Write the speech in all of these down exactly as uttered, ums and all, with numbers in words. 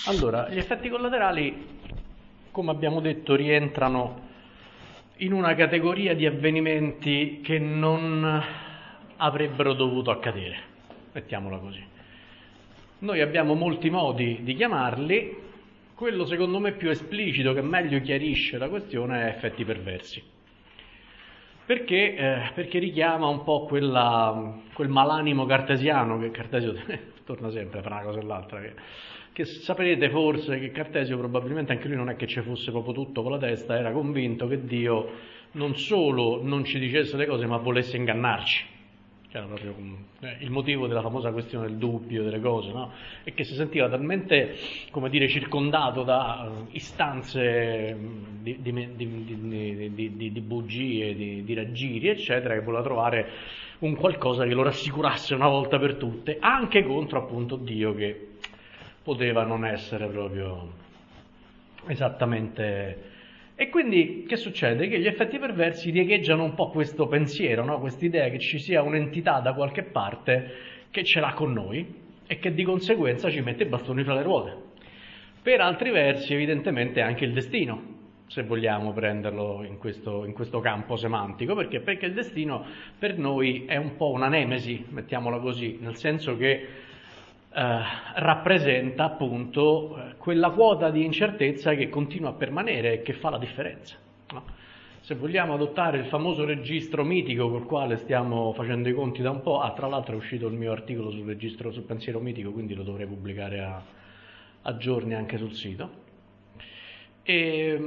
Allora, gli effetti collaterali, come abbiamo detto, rientrano in una categoria di avvenimenti che non avrebbero dovuto accadere, mettiamola così. Noi abbiamo molti modi di chiamarli, quello secondo me più esplicito, che meglio chiarisce la questione, è effetti perversi. Perché? Eh, perché richiama un po' quella, quel malanimo cartesiano, che Cartesio torna sempre fra una cosa e l'altra, che, che saprete forse che Cartesio probabilmente anche lui non è che ci fosse proprio tutto con la testa, era convinto che Dio non solo non ci dicesse le cose ma volesse ingannarci. Era proprio eh, il motivo della famosa questione del dubbio delle cose, no? E che si sentiva talmente, come dire, circondato da uh, istanze di, di, di, di, di bugie, di, di raggiri, eccetera, che voleva trovare un qualcosa che lo rassicurasse una volta per tutte, anche contro appunto Dio, che poteva non essere proprio esattamente. E quindi che succede? Che gli effetti perversi riecheggiano un po' questo pensiero, no? Quest'idea che ci sia un'entità da qualche parte che ce l'ha con noi e che di conseguenza ci mette i bastoni fra le ruote. Per altri versi evidentemente anche il destino, se vogliamo prenderlo in questo, in questo campo semantico, perché? Perché il destino per noi è un po' una nemesi, mettiamola così, nel senso che Eh, rappresenta appunto eh, quella quota di incertezza che continua a permanere e che fa la differenza, no? Se vogliamo adottare il famoso registro mitico col quale stiamo facendo i conti da un po', ah, tra l'altro è uscito il mio articolo sul registro, sul pensiero mitico, quindi lo dovrei pubblicare a, a giorni anche sul sito. E,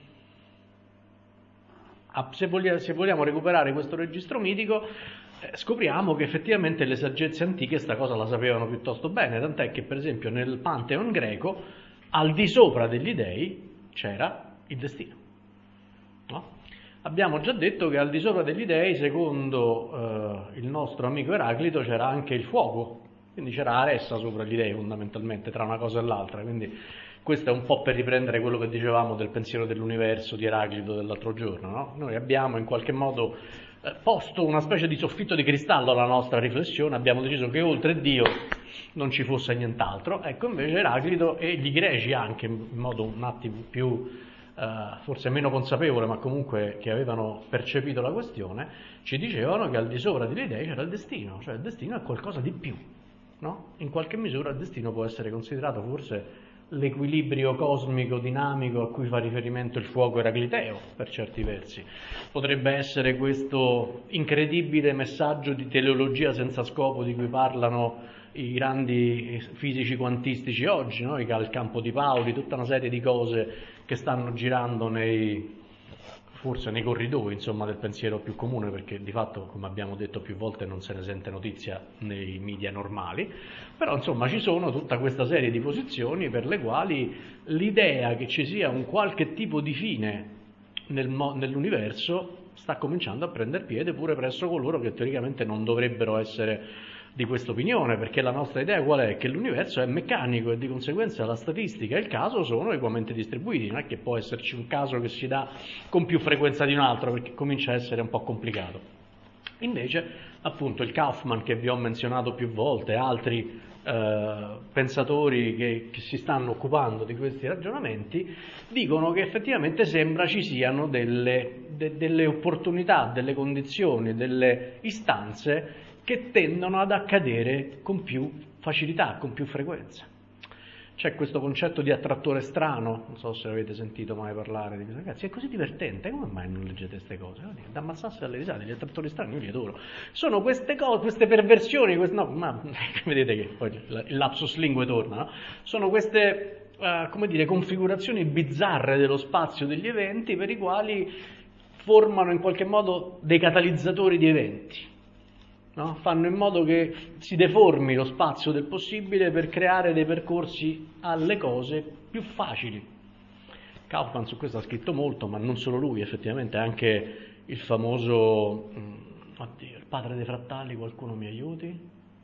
se vogliamo, se vogliamo recuperare questo registro mitico, Eh, scopriamo che effettivamente le saggezze antiche sta cosa la sapevano piuttosto bene, tant'è che per esempio nel Pantheon greco al di sopra degli dei c'era il destino, no? Abbiamo già detto che al di sopra degli dei, secondo eh, il nostro amico Eraclito, c'era anche il fuoco, quindi c'era Aressa sopra gli dei fondamentalmente, tra una cosa e l'altra, quindi questo è un po' per riprendere quello che dicevamo del pensiero dell'universo di Eraclito dell'altro giorno, no? Noi abbiamo in qualche modo posto una specie di soffitto di cristallo alla nostra riflessione, abbiamo deciso che oltre Dio non ci fosse nient'altro. Ecco, invece Eraclito e gli greci anche, in modo un attimo più, eh, forse meno consapevole, ma comunque che avevano percepito la questione, ci dicevano che al di sopra degli dei c'era il destino, cioè il destino è qualcosa di più, no? In qualche misura il destino può essere considerato forse l'equilibrio cosmico dinamico a cui fa riferimento il fuoco eracliteo, per certi versi. Potrebbe essere questo incredibile messaggio di teleologia senza scopo di cui parlano i grandi fisici quantistici oggi, no? Il campo di Pauli, tutta una serie di cose che stanno girando nei, forse nei corridoi, insomma, del pensiero più comune, perché di fatto, come abbiamo detto più volte, non se ne sente notizia nei media normali, però insomma ci sono tutta questa serie di posizioni per le quali l'idea che ci sia un qualche tipo di fine nel mo- nell'universo sta cominciando a prendere piede pure presso coloro che teoricamente non dovrebbero essere di questa opinione, perché la nostra idea qual è? Che l'universo è meccanico e di conseguenza la statistica e il caso sono equamente distribuiti, non è che può esserci un caso che si dà con più frequenza di un altro, perché comincia a essere un po' complicato. Invece, appunto, il Kaufman che vi ho menzionato più volte, altri eh, pensatori che, che si stanno occupando di questi ragionamenti, dicono che effettivamente sembra ci siano delle, de, delle opportunità, delle condizioni, delle istanze che tendono ad accadere con più facilità, con più frequenza. C'è questo concetto di attrattore strano, non so se avete sentito mai parlare di questo, ragazzi, è così divertente, come mai non leggete queste cose? Da ammazzarsi dalle risate, gli attrattori strani io li adoro. Sono queste cose, queste perversioni, queste, no, ma vedete che poi il lapsus lingue torna, no? Sono queste, uh, come dire, configurazioni bizzarre dello spazio degli eventi per i quali formano in qualche modo dei catalizzatori di eventi. No? Fanno in modo che si deformi lo spazio del possibile per creare dei percorsi alle cose più facili. Kaufman su questo ha scritto molto, ma non solo lui, effettivamente anche il famoso, oddio, il padre dei frattali, qualcuno mi aiuti?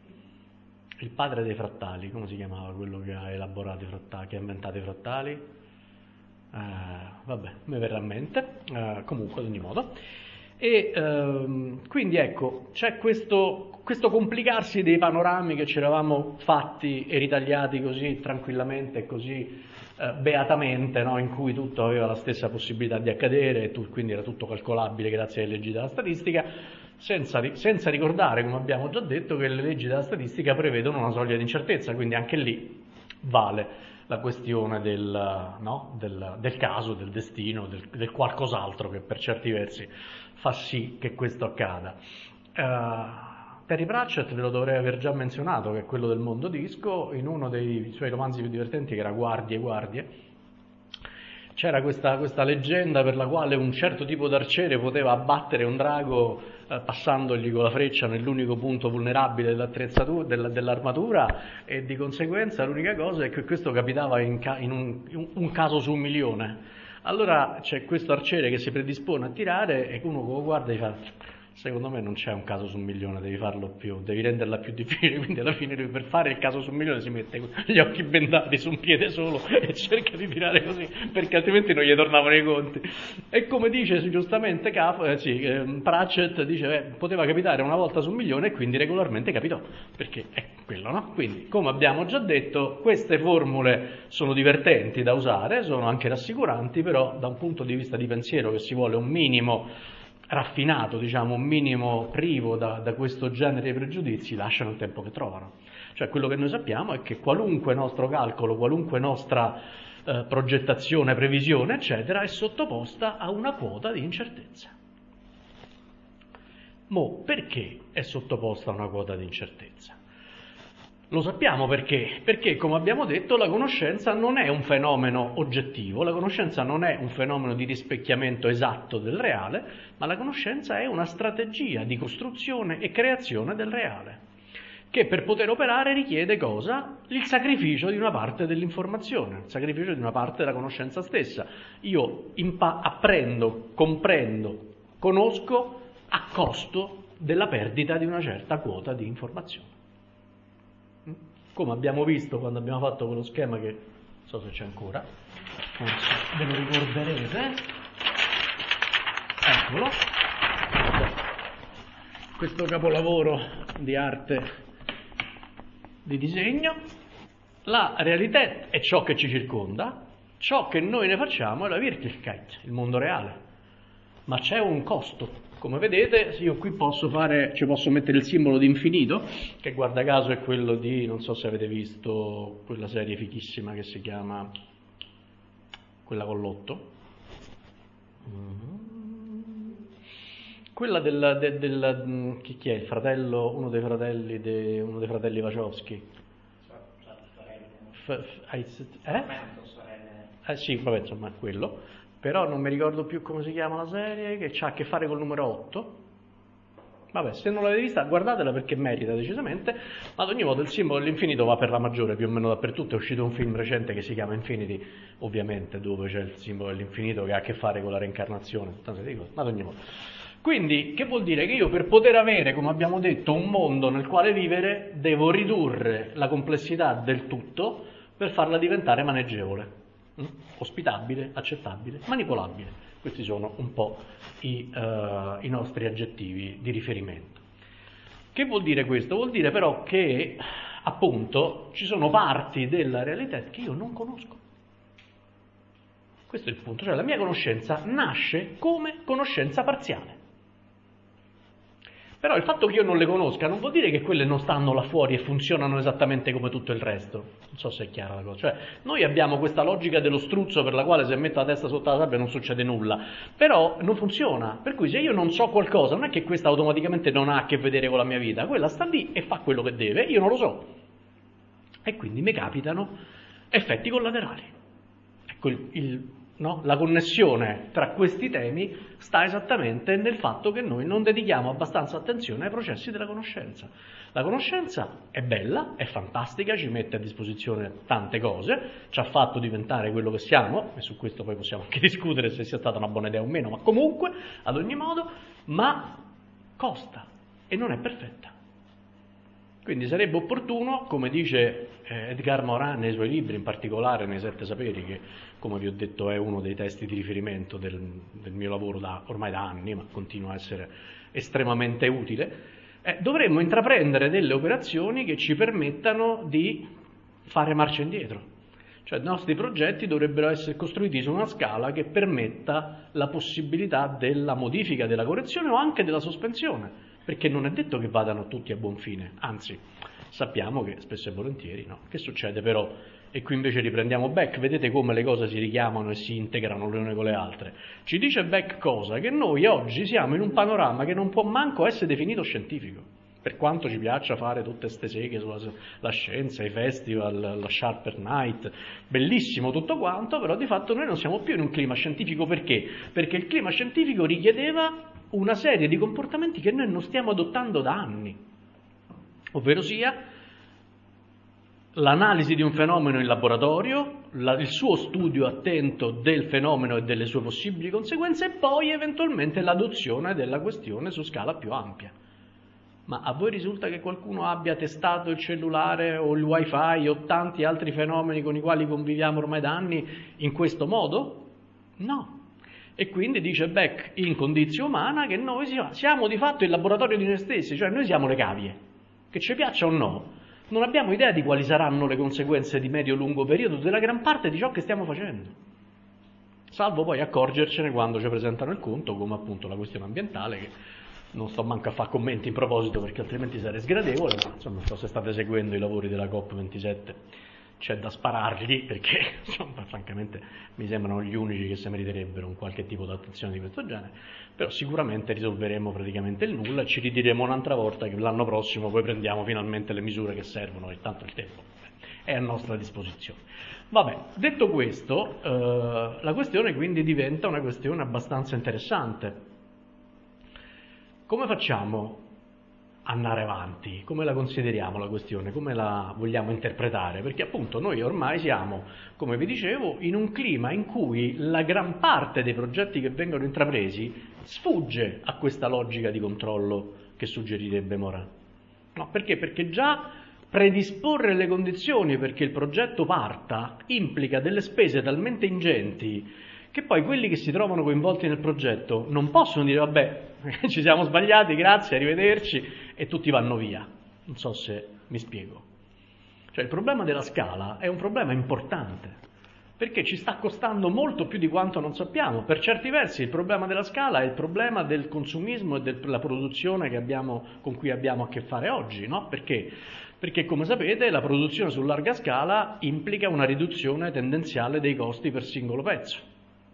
Il padre dei frattali, come si chiamava quello che ha elaborato i frattali, che ha inventato i frattali? Eh, vabbè, mi verrà a mente, eh, comunque ad ogni modo. E ehm, quindi ecco, c'è questo, questo complicarsi dei panorami che ci eravamo fatti e ritagliati così tranquillamente e così eh, beatamente, no? In cui tutto aveva la stessa possibilità di accadere, e tu, quindi era tutto calcolabile grazie alle leggi della statistica, senza, senza ricordare, come abbiamo già detto, che le leggi della statistica prevedono una soglia di incertezza, quindi anche lì vale la questione del, no? del, del caso, del destino, del, del qualcos'altro che per certi versi fa sì che questo accada. Uh, Terry Pratchett ve lo dovrei aver già menzionato, che è quello del mondo disco, in uno dei suoi romanzi più divertenti, che era Guardie, Guardie, c'era questa, questa leggenda per la quale un certo tipo d'arciere poteva abbattere un drago eh, passandogli con la freccia nell'unico punto vulnerabile dell'attrezzatura, della, dell'armatura, e di conseguenza l'unica cosa è che questo capitava in, ca- in un, un, un caso su un milione. Allora c'è questo arciere che si predispone a tirare e uno lo guarda e fa: secondo me non c'è un caso su un milione, devi farlo più, devi renderla più difficile. Quindi alla fine lui, per fare il caso su un milione, si mette gli occhi bendati su un piede solo e cerca di tirare così, perché altrimenti non gli tornavano i conti. E come dice giustamente Caf, eh, sì, eh, Pratchett dice, eh, poteva capitare una volta su un milione, e quindi regolarmente capitò, perché è quello, no? Quindi, come abbiamo già detto, queste formule sono divertenti da usare, sono anche rassicuranti, però da un punto di vista di pensiero che si vuole un minimo raffinato, diciamo, un minimo privo da, da questo genere di pregiudizi, lasciano il tempo che trovano. Cioè, quello che noi sappiamo è che qualunque nostro calcolo, qualunque nostra eh, progettazione, previsione, eccetera, è sottoposta a una quota di incertezza. Mo, perché è sottoposta a una quota di incertezza? Lo sappiamo perché? Perché, come abbiamo detto, la conoscenza non è un fenomeno oggettivo, la conoscenza non è un fenomeno di rispecchiamento esatto del reale, ma la conoscenza è una strategia di costruzione e creazione del reale, che per poter operare richiede cosa? Il sacrificio di una parte dell'informazione, il sacrificio di una parte della conoscenza stessa. Io impa- apprendo, comprendo, conosco a costo della perdita di una certa quota di informazione. Come abbiamo visto quando abbiamo fatto quello schema, che non so se c'è ancora, forse ve lo ricorderete, eccolo, questo capolavoro di arte di disegno. La realità è ciò che ci circonda, ciò che noi ne facciamo è la Wirklichkeit, il mondo reale, ma c'è un costo. Come vedete, io qui posso fare, ci posso mettere il simbolo di infinito, che guarda caso è quello di, non so se avete visto quella serie fichissima che si chiama, quella con l'otto, quella del, del, del chi, chi è il fratello, uno dei fratelli, de, uno dei fratelli Wachowski. F, f, eh? Eh sì, vabbè, insomma, quello. Però non mi ricordo più come si chiama la serie, che ha a che fare col numero otto. Vabbè, se non l'avete vista, guardatela perché merita decisamente. Ma ad ogni modo il simbolo dell'infinito va per la maggiore più o meno dappertutto. È uscito un film recente che si chiama Infinity, ovviamente, dove c'è il simbolo dell'infinito che ha a che fare con la reincarnazione. Tanto dico, ma ad ogni modo. Quindi, che vuol dire? Che io, per poter avere, come abbiamo detto, un mondo nel quale vivere, devo ridurre la complessità del tutto per farla diventare maneggevole. Ospitabile, accettabile, manipolabile. Questi sono un po' i, uh, i nostri aggettivi di riferimento. Che vuol dire questo? Vuol dire però che, appunto, ci sono parti della realtà che io non conosco. Questo è il punto, cioè la mia conoscenza nasce come conoscenza parziale. Però il fatto che io non le conosca non vuol dire che quelle non stanno là fuori e funzionano esattamente come tutto il resto. Non so se è chiara la cosa. Cioè, noi abbiamo questa logica dello struzzo per la quale se metto la testa sotto la sabbia non succede nulla. Però non funziona. Per cui se io non so qualcosa, non è che questa automaticamente non ha a che vedere con la mia vita. Quella sta lì e fa quello che deve, io non lo so. E quindi mi capitano effetti collaterali. Ecco il... il No? La connessione tra questi temi sta esattamente nel fatto che noi non dedichiamo abbastanza attenzione ai processi della conoscenza. La conoscenza è bella, è fantastica, ci mette a disposizione tante cose, ci ha fatto diventare quello che siamo, e su questo poi possiamo anche discutere se sia stata una buona idea o meno, ma comunque, ad ogni modo, ma costa e non è perfetta. Quindi sarebbe opportuno, come dice Edgar Morin nei suoi libri, in particolare nei Sette Saperi, che come vi ho detto è uno dei testi di riferimento del, del mio lavoro da, ormai da anni, ma continua a essere estremamente utile, eh, dovremmo intraprendere delle operazioni che ci permettano di fare marcia indietro. Cioè i nostri progetti dovrebbero essere costruiti su una scala che permetta la possibilità della modifica, della correzione o anche della sospensione, perché non è detto che vadano tutti a buon fine, anzi sappiamo che spesso e volentieri no. Che succede però? E qui invece riprendiamo Beck, vedete come le cose si richiamano e si integrano le une con le altre. Ci dice Beck cosa? Che noi oggi siamo in un panorama che non può manco essere definito scientifico, per quanto ci piaccia fare tutte queste seghe sulla la scienza, i festival, la Sharper Night, bellissimo tutto quanto, però di fatto noi non siamo più in un clima scientifico. Perché? Perché il clima scientifico richiedeva una serie di comportamenti che noi non stiamo adottando da anni, ovvero sia l'analisi di un fenomeno in laboratorio, la, il suo studio attento del fenomeno e delle sue possibili conseguenze e poi eventualmente l'adozione della questione su scala più ampia. Ma a voi risulta che qualcuno abbia testato il cellulare o il wifi o tanti altri fenomeni con i quali conviviamo ormai da anni in questo modo? No. E quindi dice Beck in Condizio Umana che noi siamo di fatto il laboratorio di noi stessi, cioè noi siamo le cavie, che ci piaccia o no, non abbiamo idea di quali saranno le conseguenze di medio-lungo periodo della gran parte di ciò che stiamo facendo, salvo poi accorgercene quando ci presentano il conto, come appunto la questione ambientale, che non sto manco a fare commenti in proposito perché altrimenti sarei sgradevole, ma insomma non so se state seguendo i lavori della COP ventisette. C'è da sparargli perché insomma, francamente mi sembrano gli unici che si meriterebbero un qualche tipo di attenzione di questo genere, però sicuramente risolveremo praticamente il nulla e ci ridiremo un'altra volta che l'anno prossimo poi prendiamo finalmente le misure che servono e tanto il tempo è a nostra disposizione. Vabbè, detto questo, eh, la questione quindi diventa una questione abbastanza interessante. Come facciamo andare avanti? Come la consideriamo la questione? Come la vogliamo interpretare? Perché appunto noi ormai siamo, come vi dicevo, in un clima in cui la gran parte dei progetti che vengono intrapresi sfugge a questa logica di controllo che suggerirebbe Morin. No, perché? Perché già predisporre le condizioni perché il progetto parta implica delle spese talmente ingenti che poi quelli che si trovano coinvolti nel progetto non possono dire vabbè, ci siamo sbagliati, grazie, arrivederci, e tutti vanno via. Non so se mi spiego. Cioè il problema della scala è un problema importante, perché ci sta costando molto più di quanto non sappiamo. Per certi versi il problema della scala è il problema del consumismo e della produzione che abbiamo, con cui abbiamo a che fare oggi, no? Perché? Perché come sapete la produzione su larga scala implica una riduzione tendenziale dei costi per singolo pezzo.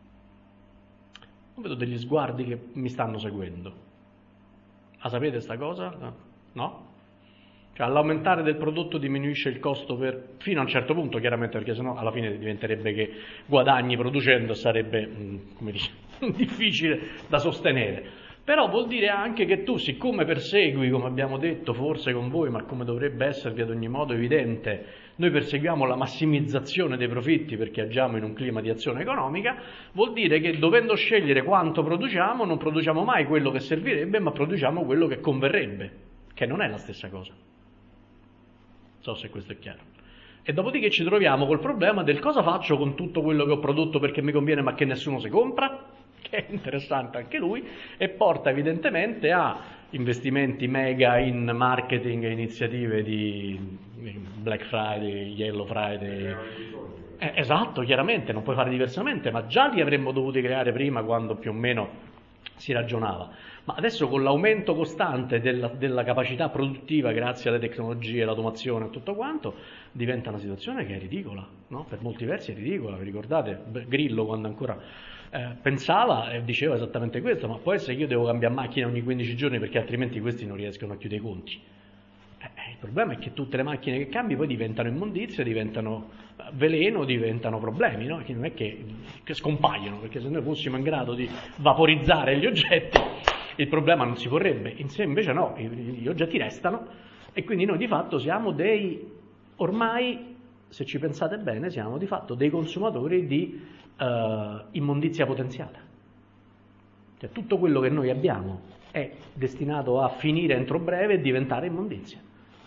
Vedo degli sguardi che mi stanno seguendo. La sapete sta cosa? No? Cioè all'aumentare del prodotto diminuisce il costo per, fino a un certo punto chiaramente, perché sennò alla fine diventerebbe che guadagni producendo sarebbe, come dice, difficile da sostenere. Però vuol dire anche che tu, siccome persegui, come abbiamo detto forse con voi, ma come dovrebbe esservi ad ogni modo evidente, noi perseguiamo la massimizzazione dei profitti perché agiamo in un clima di azione economica, vuol dire che dovendo scegliere quanto produciamo, non produciamo mai quello che servirebbe, ma produciamo quello che converrebbe, che non è la stessa cosa. Non so se questo è chiaro. E dopodiché ci troviamo col problema del cosa faccio con tutto quello che ho prodotto perché mi conviene ma che nessuno si compra, che è interessante anche lui, e porta evidentemente a investimenti mega in marketing e iniziative di Black Friday, Yellow Friday. Eh, esatto, chiaramente, non puoi fare diversamente, ma già li avremmo dovuti creare prima quando più o meno si ragionava. Ma adesso con l'aumento costante della, della capacità produttiva grazie alle tecnologie, l'automazione e tutto quanto, diventa una situazione che è ridicola, no? Per molti versi è ridicola, vi ricordate? Grillo quando ancora eh, pensava e diceva esattamente questo, ma può essere che io devo cambiare macchina ogni quindici giorni perché altrimenti questi non riescono a chiudere i conti. Eh, il problema è che tutte le macchine che cambi poi diventano immondizia, diventano veleno, diventano problemi, no? Che non è che, che scompaiono, perché se noi fossimo in grado di vaporizzare gli oggetti il problema non si porrebbe, in sé invece no, gli oggetti restano e quindi noi di fatto siamo dei, ormai se ci pensate bene, siamo di fatto dei consumatori di uh, immondizia potenziale. Cioè tutto quello che noi abbiamo è destinato a finire entro breve e diventare immondizia.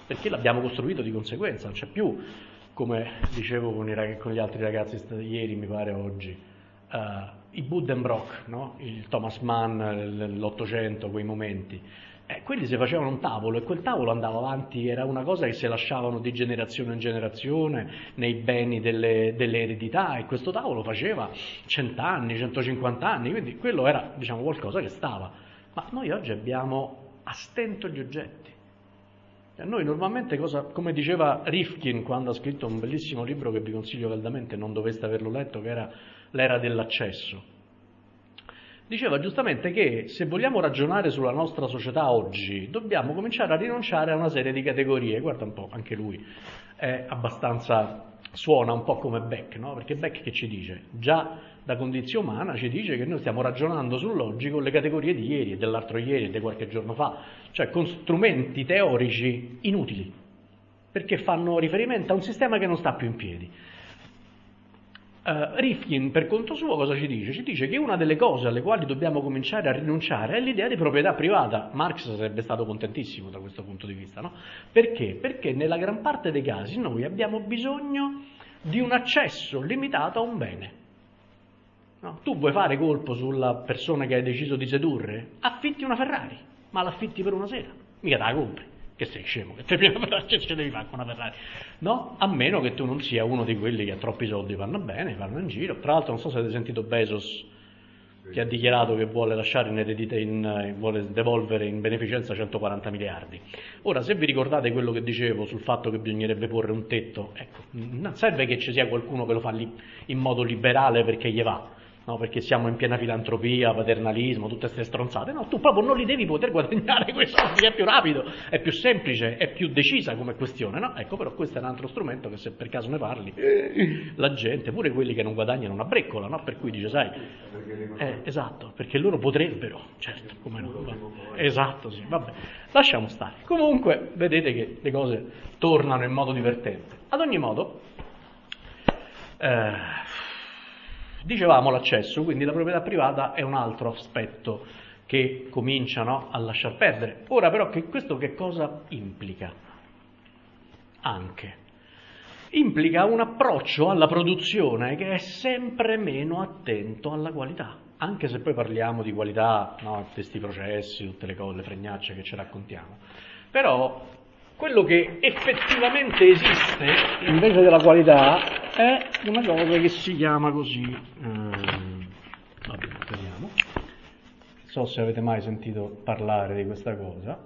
perché l'abbiamo costruito di conseguenza, non c'è più, come dicevo con, i rag- con gli altri ragazzi ieri, mi pare oggi, uh, i Buddenbrock, no? Il Thomas Mann, l'Ottocento, quei momenti. Eh, quelli si facevano un tavolo e quel tavolo andava avanti, era una cosa che si lasciavano di generazione in generazione nei beni delle, delle eredità, e questo tavolo faceva cent'anni, centocinquanta anni, quindi quello era, diciamo, qualcosa che stava. Ma noi oggi abbiamo a stento gli oggetti. E noi normalmente, cosa, come diceva Rifkin quando ha scritto un bellissimo libro che vi consiglio caldamente, non dovreste averlo letto, che era L'era dell'accesso, diceva giustamente che se vogliamo ragionare sulla nostra società oggi dobbiamo cominciare a rinunciare a una serie di categorie. Guarda un po', anche lui è abbastanza, suona un po' come Beck, no? Perché Beck che ci dice? Già da condizione umana ci dice che noi stiamo ragionando sull'oggi con le categorie di ieri, dell'altro ieri e di qualche giorno fa, cioè con strumenti teorici inutili, perché fanno riferimento a un sistema che non sta più in piedi. Uh, Rifkin, per conto suo, cosa ci dice? Ci dice che una delle cose alle quali dobbiamo cominciare a rinunciare è l'idea di proprietà privata. Marx sarebbe stato contentissimo da questo punto di vista, no? Perché? Perché nella gran parte dei casi noi abbiamo bisogno di un accesso limitato a un bene. No? Tu vuoi fare colpo sulla persona che hai deciso di sedurre? Affitti una Ferrari, ma l'affitti per una sera, mica te la compri. Che sei scemo, che te ce devi fare con una Ferrari, no? A meno che tu non sia uno di quelli che ha troppi soldi, vanno bene, vanno in giro. Tra l'altro non so se avete sentito Bezos, che ha dichiarato che vuole lasciare in eredità, in, vuole devolvere in beneficenza centoquaranta miliardi. Ora, se vi ricordate quello che dicevo sul fatto che bisognerebbe porre un tetto, ecco, non serve che ci sia qualcuno che lo fa lì in modo liberale perché gli va, no, perché siamo in piena filantropia, paternalismo, tutte queste stronzate. No, tu proprio non li devi poter guadagnare quei soldi, è più rapido, è più semplice, è più decisa come questione, no? Ecco, però questo è un altro strumento che se per caso ne parli, la gente, pure quelli che non guadagnano una breccola, no? Per cui dice, sai, eh, esatto, perché loro potrebbero, certo, come no, va. Esatto, sì, vabbè, lasciamo stare. Comunque, vedete che le cose tornano in modo divertente. Ad ogni modo, eh, dicevamo l'accesso, quindi la proprietà privata è un altro aspetto che cominciano a lasciar perdere. Ora però che questo che cosa implica? Anche implica un approccio alla produzione che è sempre meno attento alla qualità, anche se poi parliamo di qualità, no, questi processi, tutte le cose, le fregnacce che ci raccontiamo. Però quello che effettivamente esiste invece della qualità è una cosa che si chiama così, ehm, vabbè, vediamo, non so se avete mai sentito parlare di questa cosa.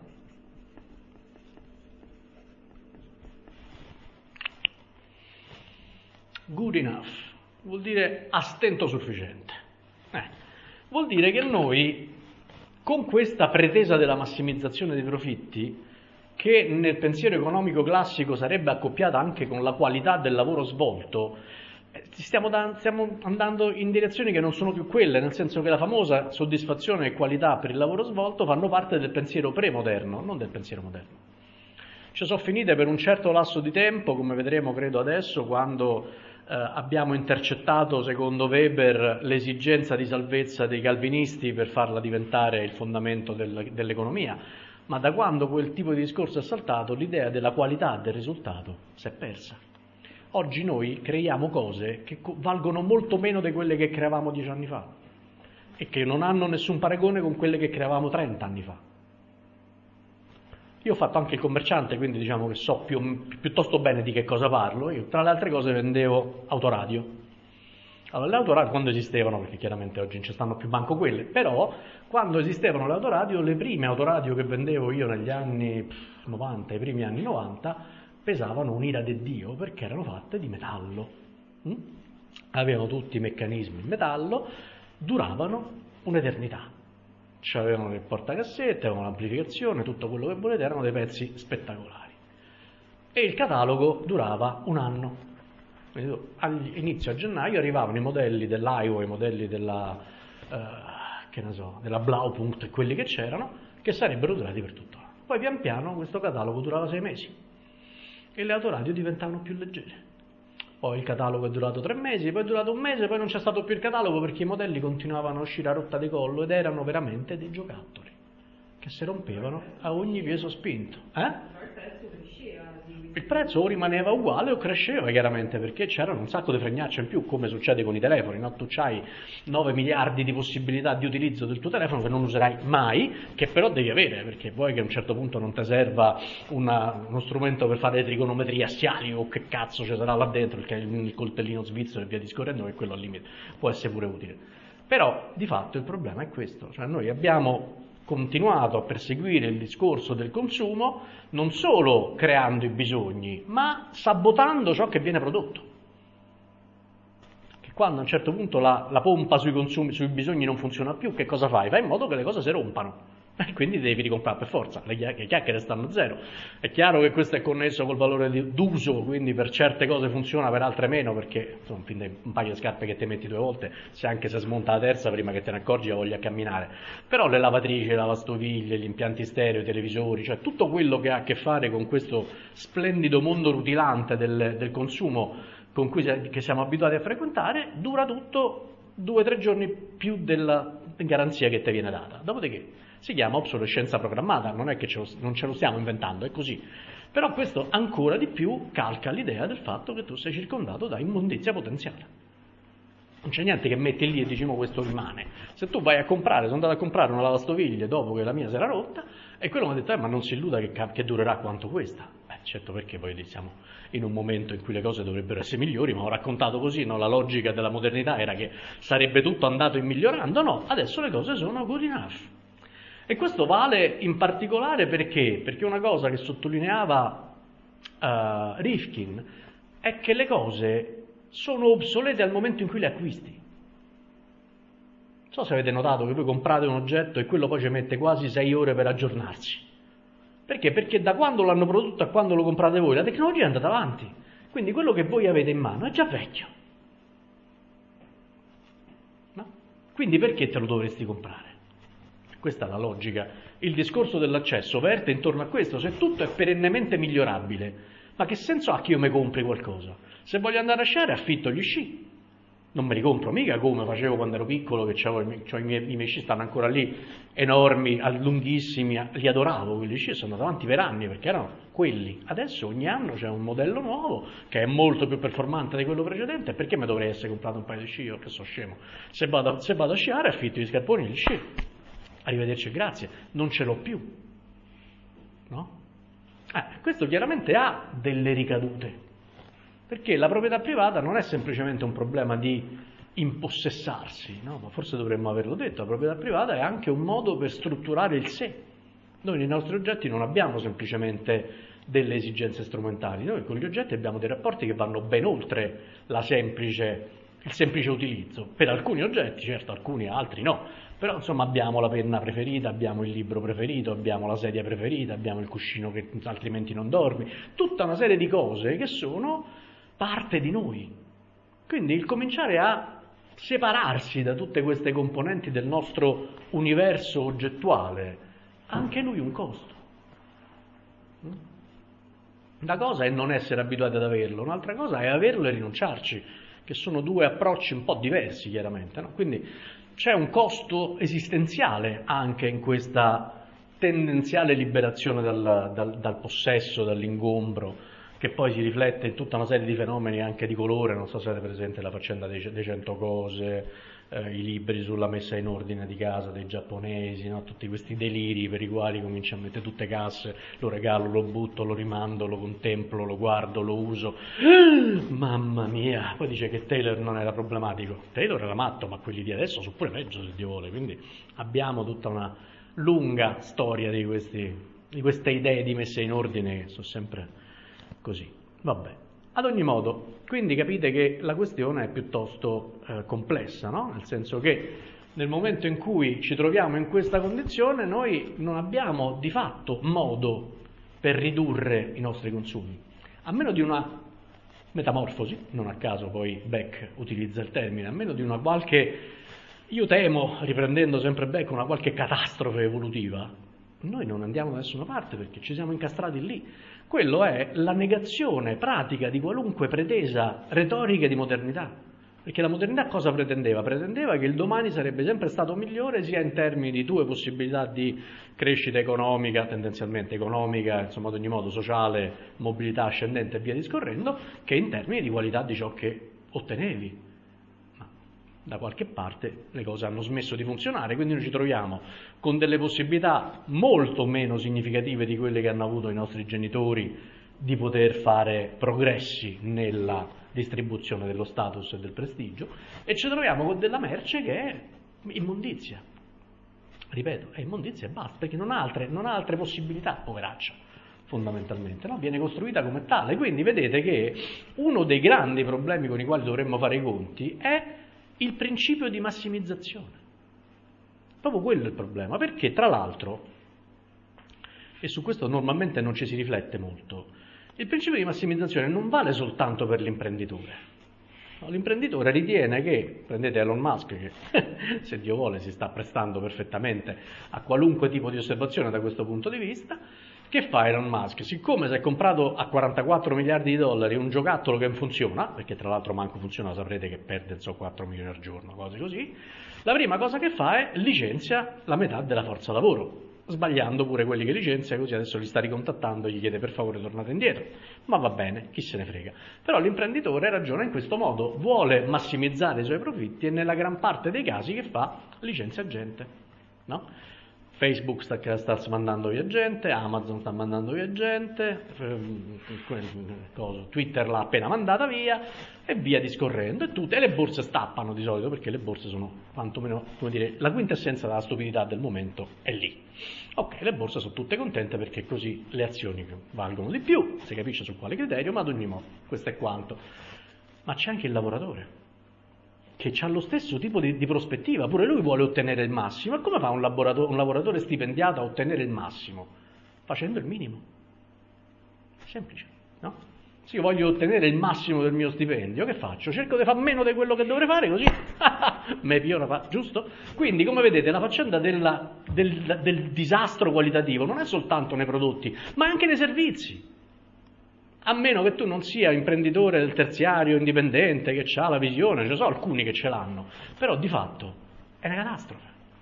Good enough vuol dire a stento sufficiente, eh, vuol dire che noi con questa pretesa della massimizzazione dei profitti, che nel pensiero economico classico sarebbe accoppiata anche con la qualità del lavoro svolto, stiamo, da, stiamo andando in direzioni che non sono più quelle, nel senso che la famosa soddisfazione e qualità per il lavoro svolto fanno parte del pensiero premoderno, non del pensiero moderno. Ci sono finite per un certo lasso di tempo, come vedremo credo adesso, quando eh, abbiamo intercettato, secondo Weber, l'esigenza di salvezza dei calvinisti per farla diventare il fondamento del, dell'economia. Ma da quando quel tipo di discorso è saltato, l'idea della qualità del risultato si è persa. Oggi noi creiamo cose che valgono molto meno di quelle che creavamo dieci anni fa e che non hanno nessun paragone con quelle che creavamo trenta anni fa. Io ho fatto anche il commerciante, quindi diciamo che so più, piuttosto bene di che cosa parlo. Io tra le altre cose vendevo autoradio. Allora, le autoradio quando esistevano, perché chiaramente oggi non ci stanno più manco quelle, però quando esistevano le autoradio, le prime autoradio che vendevo io negli anni novanta, i primi anni novanta, pesavano un'ira di Dio perché erano fatte di metallo. Mm? Avevano tutti i meccanismi in metallo, duravano un'eternità. C'avevano il portacassette, avevano l'amplificazione, tutto quello che volete, erano dei pezzi spettacolari. E il catalogo durava un anno. All'inizio a gennaio arrivavano i modelli dell'Aiwo, i modelli della, eh, che ne so, della Blaupunkt e quelli che c'erano, che sarebbero durati per tutto l'anno. Poi pian piano questo catalogo durava sei mesi e le autoradio diventavano più leggere. Poi il catalogo è durato tre mesi, poi è durato un mese, poi non c'è stato più il catalogo perché i modelli continuavano a uscire a rotta di collo ed erano veramente dei giocattoli che si rompevano a ogni via sospinto. Eh? il prezzo o rimaneva uguale o cresceva chiaramente, perché c'erano un sacco di fregnacce in più, come succede con i telefoni, no? Tu hai nove miliardi di possibilità di utilizzo del tuo telefono che non userai mai, che però devi avere, perché vuoi che a un certo punto non ti serva una, uno strumento per fare le trigonometrie assiali o che cazzo ci sarà là dentro, perché il, il coltellino svizzero e via discorrendo, che quello al limite può essere pure utile. Però di fatto il problema è questo, cioè noi abbiamo continuato a perseguire il discorso del consumo non solo creando i bisogni, ma sabotando ciò che viene prodotto. Che quando a un certo punto la, la pompa sui consumi, sui bisogni non funziona più, che cosa fai? Fai in modo che le cose si rompano. E quindi devi ricomprare per forza, le chiacchiere stanno a zero. È chiaro che questo è connesso col valore di, d'uso, quindi per certe cose funziona, per altre meno, perché insomma, un paio di scarpe che ti metti due volte, se anche se smonta la terza prima che te ne accorgi la voglia camminare. Però le lavatrici, le lavastoviglie, gli impianti stereo, i televisori, cioè tutto quello che ha a che fare con questo splendido mondo rutilante del, del consumo con cui che siamo abituati a frequentare, dura tutto due o tre giorni più della garanzia che ti viene data. Dopodiché si chiama obsolescenza programmata, non è che ce lo, non ce lo stiamo inventando, è così. Però questo ancora di più calca l'idea del fatto che tu sei circondato da immondizia potenziale. Non c'è niente che metti lì e diciamo questo rimane. Se tu vai a comprare, sono andato a comprare una lavastoviglie dopo che la mia si era rotta, e quello mi ha detto, eh, ma non si illuda che, che durerà quanto questa. Beh, certo, perché poi siamo in un momento in cui le cose dovrebbero essere migliori, ma ho raccontato così, no? La logica della modernità era che sarebbe tutto andato in migliorando, no, adesso le cose sono good enough. E questo vale in particolare perché? Perché una cosa che sottolineava uh, Rifkin è che le cose sono obsolete al momento in cui le acquisti. Non so se avete notato che voi comprate un oggetto e quello poi ci mette quasi sei ore per aggiornarsi. Perché? Perché da quando l'hanno prodotto a quando lo comprate voi la tecnologia è andata avanti. Quindi quello che voi avete in mano è già vecchio. No? Quindi perché te lo dovresti comprare? Questa è la logica. Il discorso dell'accesso verte intorno a questo. Se tutto è perennemente migliorabile, ma che senso ha che io mi compri qualcosa? Se voglio andare a sciare, affitto gli sci. Non me li compro mica come facevo quando ero piccolo, che c'avevo, cioè i, miei, i miei sci stanno ancora lì, enormi, lunghissimi, li adoravo, quegli sci sono andati avanti per anni perché erano quelli. Adesso ogni anno c'è un modello nuovo che è molto più performante di quello precedente, perché mi dovrei essere comprato un paio di sci? Io che so scemo. Se vado, se vado a sciare, affitto gli scarponi e gli sci. Arrivederci e grazie, non ce l'ho più, no? Eh, questo chiaramente ha delle ricadute, perché la proprietà privata non è semplicemente un problema di impossessarsi, no? Ma forse dovremmo averlo detto, la proprietà privata è anche un modo per strutturare il sé. Noi nei nostri oggetti non abbiamo semplicemente delle esigenze strumentali, noi con gli oggetti abbiamo dei rapporti che vanno ben oltre la semplice, il semplice utilizzo. Per alcuni oggetti, certo, alcuni altri no. Però insomma abbiamo la penna preferita, abbiamo il libro preferito, abbiamo la sedia preferita, abbiamo il cuscino che altrimenti non dormi, tutta una serie di cose che sono parte di noi. Quindi il cominciare a separarsi da tutte queste componenti del nostro universo oggettuale ha anche lui un costo. Una cosa è non essere abituati ad averlo, un'altra cosa è averlo e rinunciarci, che sono due approcci un po' diversi chiaramente, no? Quindi c'è un costo esistenziale anche in questa tendenziale liberazione dal, dal, dal possesso, dall'ingombro, che poi si riflette in tutta una serie di fenomeni anche di colore. Non so se avete presente la faccenda dei, dei cento cose, eh, i libri sulla messa in ordine di casa dei giapponesi, no? Tutti questi deliri per i quali comincio a mettere tutte casse, lo regalo, lo butto, lo rimando, lo contemplo, lo guardo, lo uso. Mamma mia! Poi dice che Taylor non era problematico. Taylor era matto, ma quelli di adesso sono pure peggio se Dio vuole. Quindi abbiamo tutta una lunga storia di, questi, di queste idee di messa in ordine che sono sempre così. Vabbè. Ad ogni modo, quindi capite che la questione è piuttosto eh, complessa, no? Nel senso che nel momento in cui ci troviamo in questa condizione noi non abbiamo di fatto modo per ridurre i nostri consumi, a meno di una metamorfosi, non a caso poi Beck utilizza il termine, a meno di una qualche, io temo, riprendendo sempre Beck, una qualche catastrofe evolutiva, noi non andiamo da nessuna parte perché ci siamo incastrati lì. Quello è la negazione pratica di qualunque pretesa retorica di modernità. Perché la modernità cosa pretendeva? Pretendeva che il domani sarebbe sempre stato migliore sia in termini di tue possibilità di crescita economica, tendenzialmente economica, insomma ad ogni modo sociale, mobilità ascendente e via discorrendo, che in termini di qualità di ciò che ottenevi. Ma da qualche parte le cose hanno smesso di funzionare, quindi noi ci troviamo con delle possibilità molto meno significative di quelle che hanno avuto i nostri genitori di poter fare progressi nella distribuzione dello status e del prestigio, e ci troviamo con della merce che è immondizia. Ripeto, è immondizia e basta, perché non ha altre, non ha altre possibilità, poveraccia, fondamentalmente, no? Viene costruita come tale. Quindi vedete che uno dei grandi problemi con i quali dovremmo fare i conti è il principio di massimizzazione. Proprio quello è il problema, perché tra l'altro, e su questo normalmente non ci si riflette molto, il principio di massimizzazione non vale soltanto per l'imprenditore. No, l'imprenditore ritiene che, prendete Elon Musk, che se Dio vuole si sta prestando perfettamente a qualunque tipo di osservazione da questo punto di vista, che fa Elon Musk? Siccome si è comprato a quarantaquattro miliardi di dollari un giocattolo che non funziona, perché tra l'altro manco funziona, saprete che perde so, quattro milioni al giorno, cose così, la prima cosa che fa è licenzia la metà della forza lavoro. Sbagliando pure quelli che licenzia, così adesso li sta ricontattando e gli chiede per favore tornate indietro. Ma va bene, chi se ne frega. Però l'imprenditore ragiona in questo modo, vuole massimizzare i suoi profitti e nella gran parte dei casi che fa licenzia gente, no? Facebook sta, sta mandando via gente, Amazon sta mandando via gente, Twitter l'ha appena mandata via e via discorrendo, e tutte, e le borse stappano di solito, perché le borse sono quantomeno, come dire, la quintessenza della stupidità del momento è lì. Ok, le borse sono tutte contente perché così le azioni valgono di più, si capisce su quale criterio, ma ad ogni modo, questo è quanto. Ma c'è anche il lavoratore, che ha lo stesso tipo di, di prospettiva, pure lui vuole ottenere il massimo. E come fa un, un lavoratore stipendiato a ottenere il massimo? Facendo il minimo. Semplice, no? Se io voglio ottenere il massimo del mio stipendio, che faccio? Cerco di fare meno di quello che dovrei fare, così me pio una fa, giusto? Quindi, come vedete, la faccenda della, del, del disastro qualitativo non è soltanto nei prodotti, ma anche nei servizi. A meno che tu non sia imprenditore del terziario indipendente che ha la visione, ce ne sono alcuni che ce l'hanno, però di fatto è una catastrofe.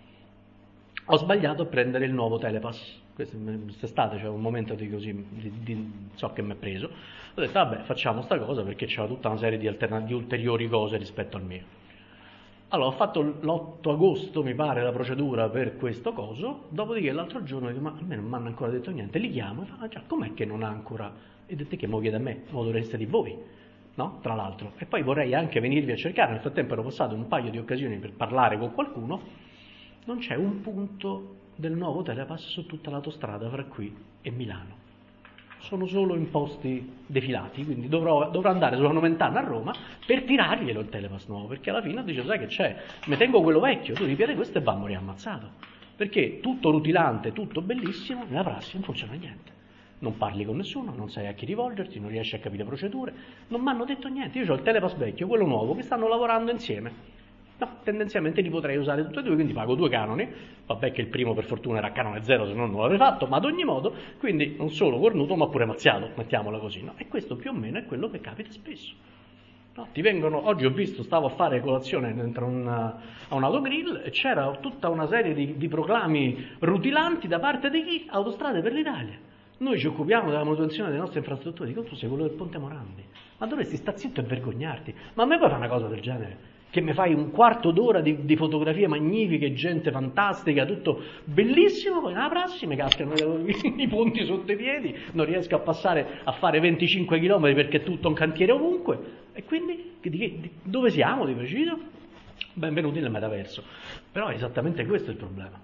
Ho sbagliato a prendere il nuovo Telepass, quest'estate c'è un momento di così, di, di, so che mi è preso, ho detto vabbè facciamo sta cosa perché c'era tutta una serie di, alterna- di ulteriori cose rispetto al mio. Allora ho fatto l'otto agosto mi pare la procedura per questo coso, dopodiché l'altro giorno dico ma a me non mi hanno ancora detto niente, li chiamo e fa già com'è che non ha ancora... E dite che mo chiede a me, mo dovreste di voi, no? Tra l'altro. E poi vorrei anche venirvi a cercare, nel frattempo ero passato un paio di occasioni per parlare con qualcuno, non c'è un punto del nuovo Telepass su tutta l'autostrada fra qui e Milano. Sono solo in posti defilati, quindi dovrò, dovrò andare sulla Nomentana a Roma per tirarglielo il Telepass nuovo, perché alla fine dice, sai che c'è, mi tengo quello vecchio, tu ripiede questo e va a morire ammazzato. Perché tutto rutilante, tutto bellissimo, nella prassi non funziona niente. Non parli con nessuno, non sai a chi rivolgerti, non riesci a capire le procedure, non mi hanno detto niente. Io ho il Telepass vecchio, quello nuovo, che stanno lavorando insieme. No, tendenzialmente li potrei usare tutti e due, quindi pago due canoni. Vabbè che il primo per fortuna era canone zero, se no non l'avrei fatto, ma ad ogni modo, quindi non solo cornuto ma pure mazziato, mettiamola così, no? E questo più o meno è quello che capita spesso. No, ti vengono, oggi ho visto, stavo a fare colazione dentro un, a un autogrill e c'era tutta una serie di, di proclami rutilanti da parte di chi? Autostrade per l'Italia. Noi ci occupiamo della manutenzione delle nostre infrastrutture, dico tu sei quello del Ponte Morandi, ma dovresti stare zitto e vergognarti, ma a me puoi fare una cosa del genere? Che mi fai un quarto d'ora di, di fotografie magnifiche, gente fantastica, tutto bellissimo, poi nella prassi mi cascano i ponti sotto i piedi, non riesco a passare a fare venticinque chilometri perché è tutto un cantiere ovunque, e quindi di, di, dove siamo di preciso? Benvenuti nel metaverso, però è esattamente questo il problema,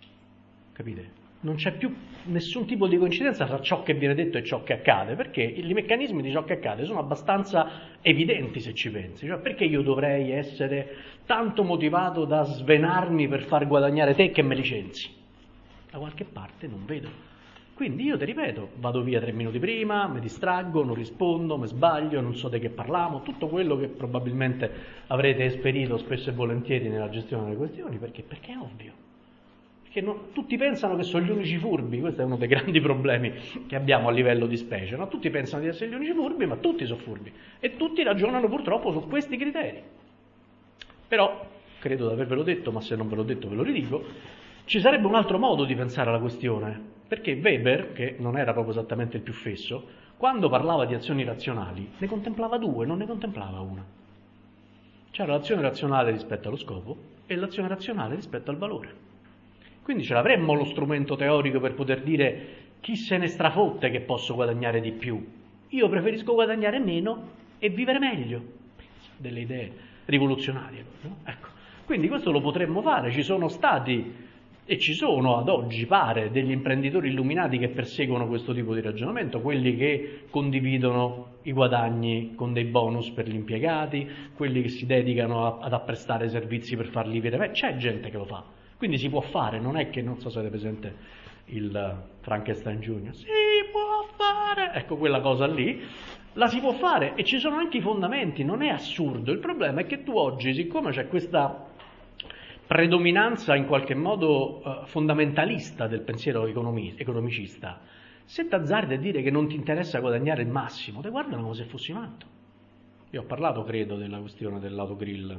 capite? Non c'è più nessun tipo di coincidenza tra ciò che viene detto e ciò che accade, perché i meccanismi di ciò che accade sono abbastanza evidenti se ci pensi, cioè perché io dovrei essere tanto motivato da svenarmi per far guadagnare te che me licenzi? Da qualche parte non vedo. Quindi io ti ripeto, vado via tre minuti prima, mi distraggo, non rispondo, mi sbaglio, non so di che parliamo, tutto quello che probabilmente avrete esperito spesso e volentieri nella gestione delle questioni, perché? Perché è ovvio. Che non, tutti pensano che sono gli unici furbi, questo è uno dei grandi problemi che abbiamo a livello di specie, no? Tutti pensano di essere gli unici furbi, ma tutti sono furbi e tutti ragionano purtroppo su questi criteri. Però, credo di avervelo detto, ma se non ve l'ho detto ve lo ridico, ci sarebbe un altro modo di pensare alla questione, perché Weber, che non era proprio esattamente il più fesso, quando parlava di azioni razionali, ne contemplava due, non ne contemplava una. C'era l'azione razionale rispetto allo scopo e l'azione razionale rispetto al valore. Quindi ce l'avremmo lo strumento teorico per poter dire chi se ne strafotte che posso guadagnare di più. Io preferisco guadagnare meno e vivere meglio. Delle idee rivoluzionarie, no? Ecco. Quindi questo lo potremmo fare. Ci sono stati e ci sono ad oggi, pare, degli imprenditori illuminati che perseguono questo tipo di ragionamento, quelli che condividono i guadagni con dei bonus per gli impiegati, quelli che si dedicano a, ad apprestare servizi per farli vivere meglio. C'è gente che lo fa, quindi si può fare, non è che, non so se avete presente il Frankenstein Junior, si può fare, ecco quella cosa lì, la si può fare e ci sono anche i fondamenti, non è assurdo. Il problema è che tu oggi, siccome c'è questa predominanza in qualche modo uh, fondamentalista del pensiero economi- economicista, se t'azzardi a dire che non ti interessa guadagnare il massimo, te guardano come se fossi matto. Io ho parlato, credo, della questione dell'autogrill,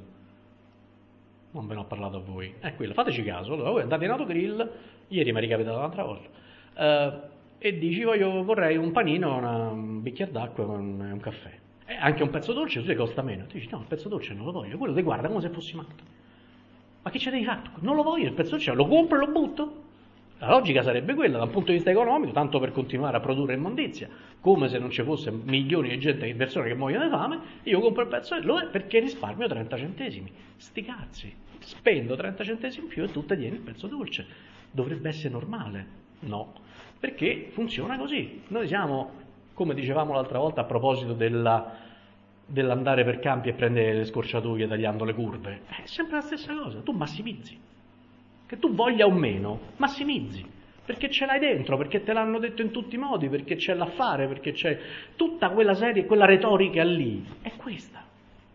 non ve ne ho parlato a voi, è quello, fateci caso, allora voi andate in autogrill, ieri mi è ricapitato un'altra volta, uh, e dici voglio, vorrei un panino, una, un bicchiere d'acqua e un, un caffè, e anche un pezzo dolce, tu che costa meno, tu dici no, il pezzo dolce non lo voglio, quello ti guarda come se fossi matto. Ma che ce devi fare? Non lo voglio, il pezzo dolce lo compro e lo butto? La logica sarebbe quella, dal punto di vista economico, tanto per continuare a produrre immondizia, come se non ci fosse milioni di gente, di persone che muoiono di fame, io compro il pezzo dolce perché risparmio trenta centesimi. Sti cazzi, spendo trenta centesimi in più e tu ti tieni il pezzo dolce. Dovrebbe essere normale? No, perché funziona così. Noi siamo, come dicevamo l'altra volta a proposito della... dell'andare per campi e prendere le scorciatoie tagliando le curve, è sempre la stessa cosa, tu massimizzi, che tu voglia o meno, massimizzi, perché ce l'hai dentro, perché te l'hanno detto in tutti i modi, perché c'è l'affare, perché c'è tutta quella serie, quella retorica lì, è questa,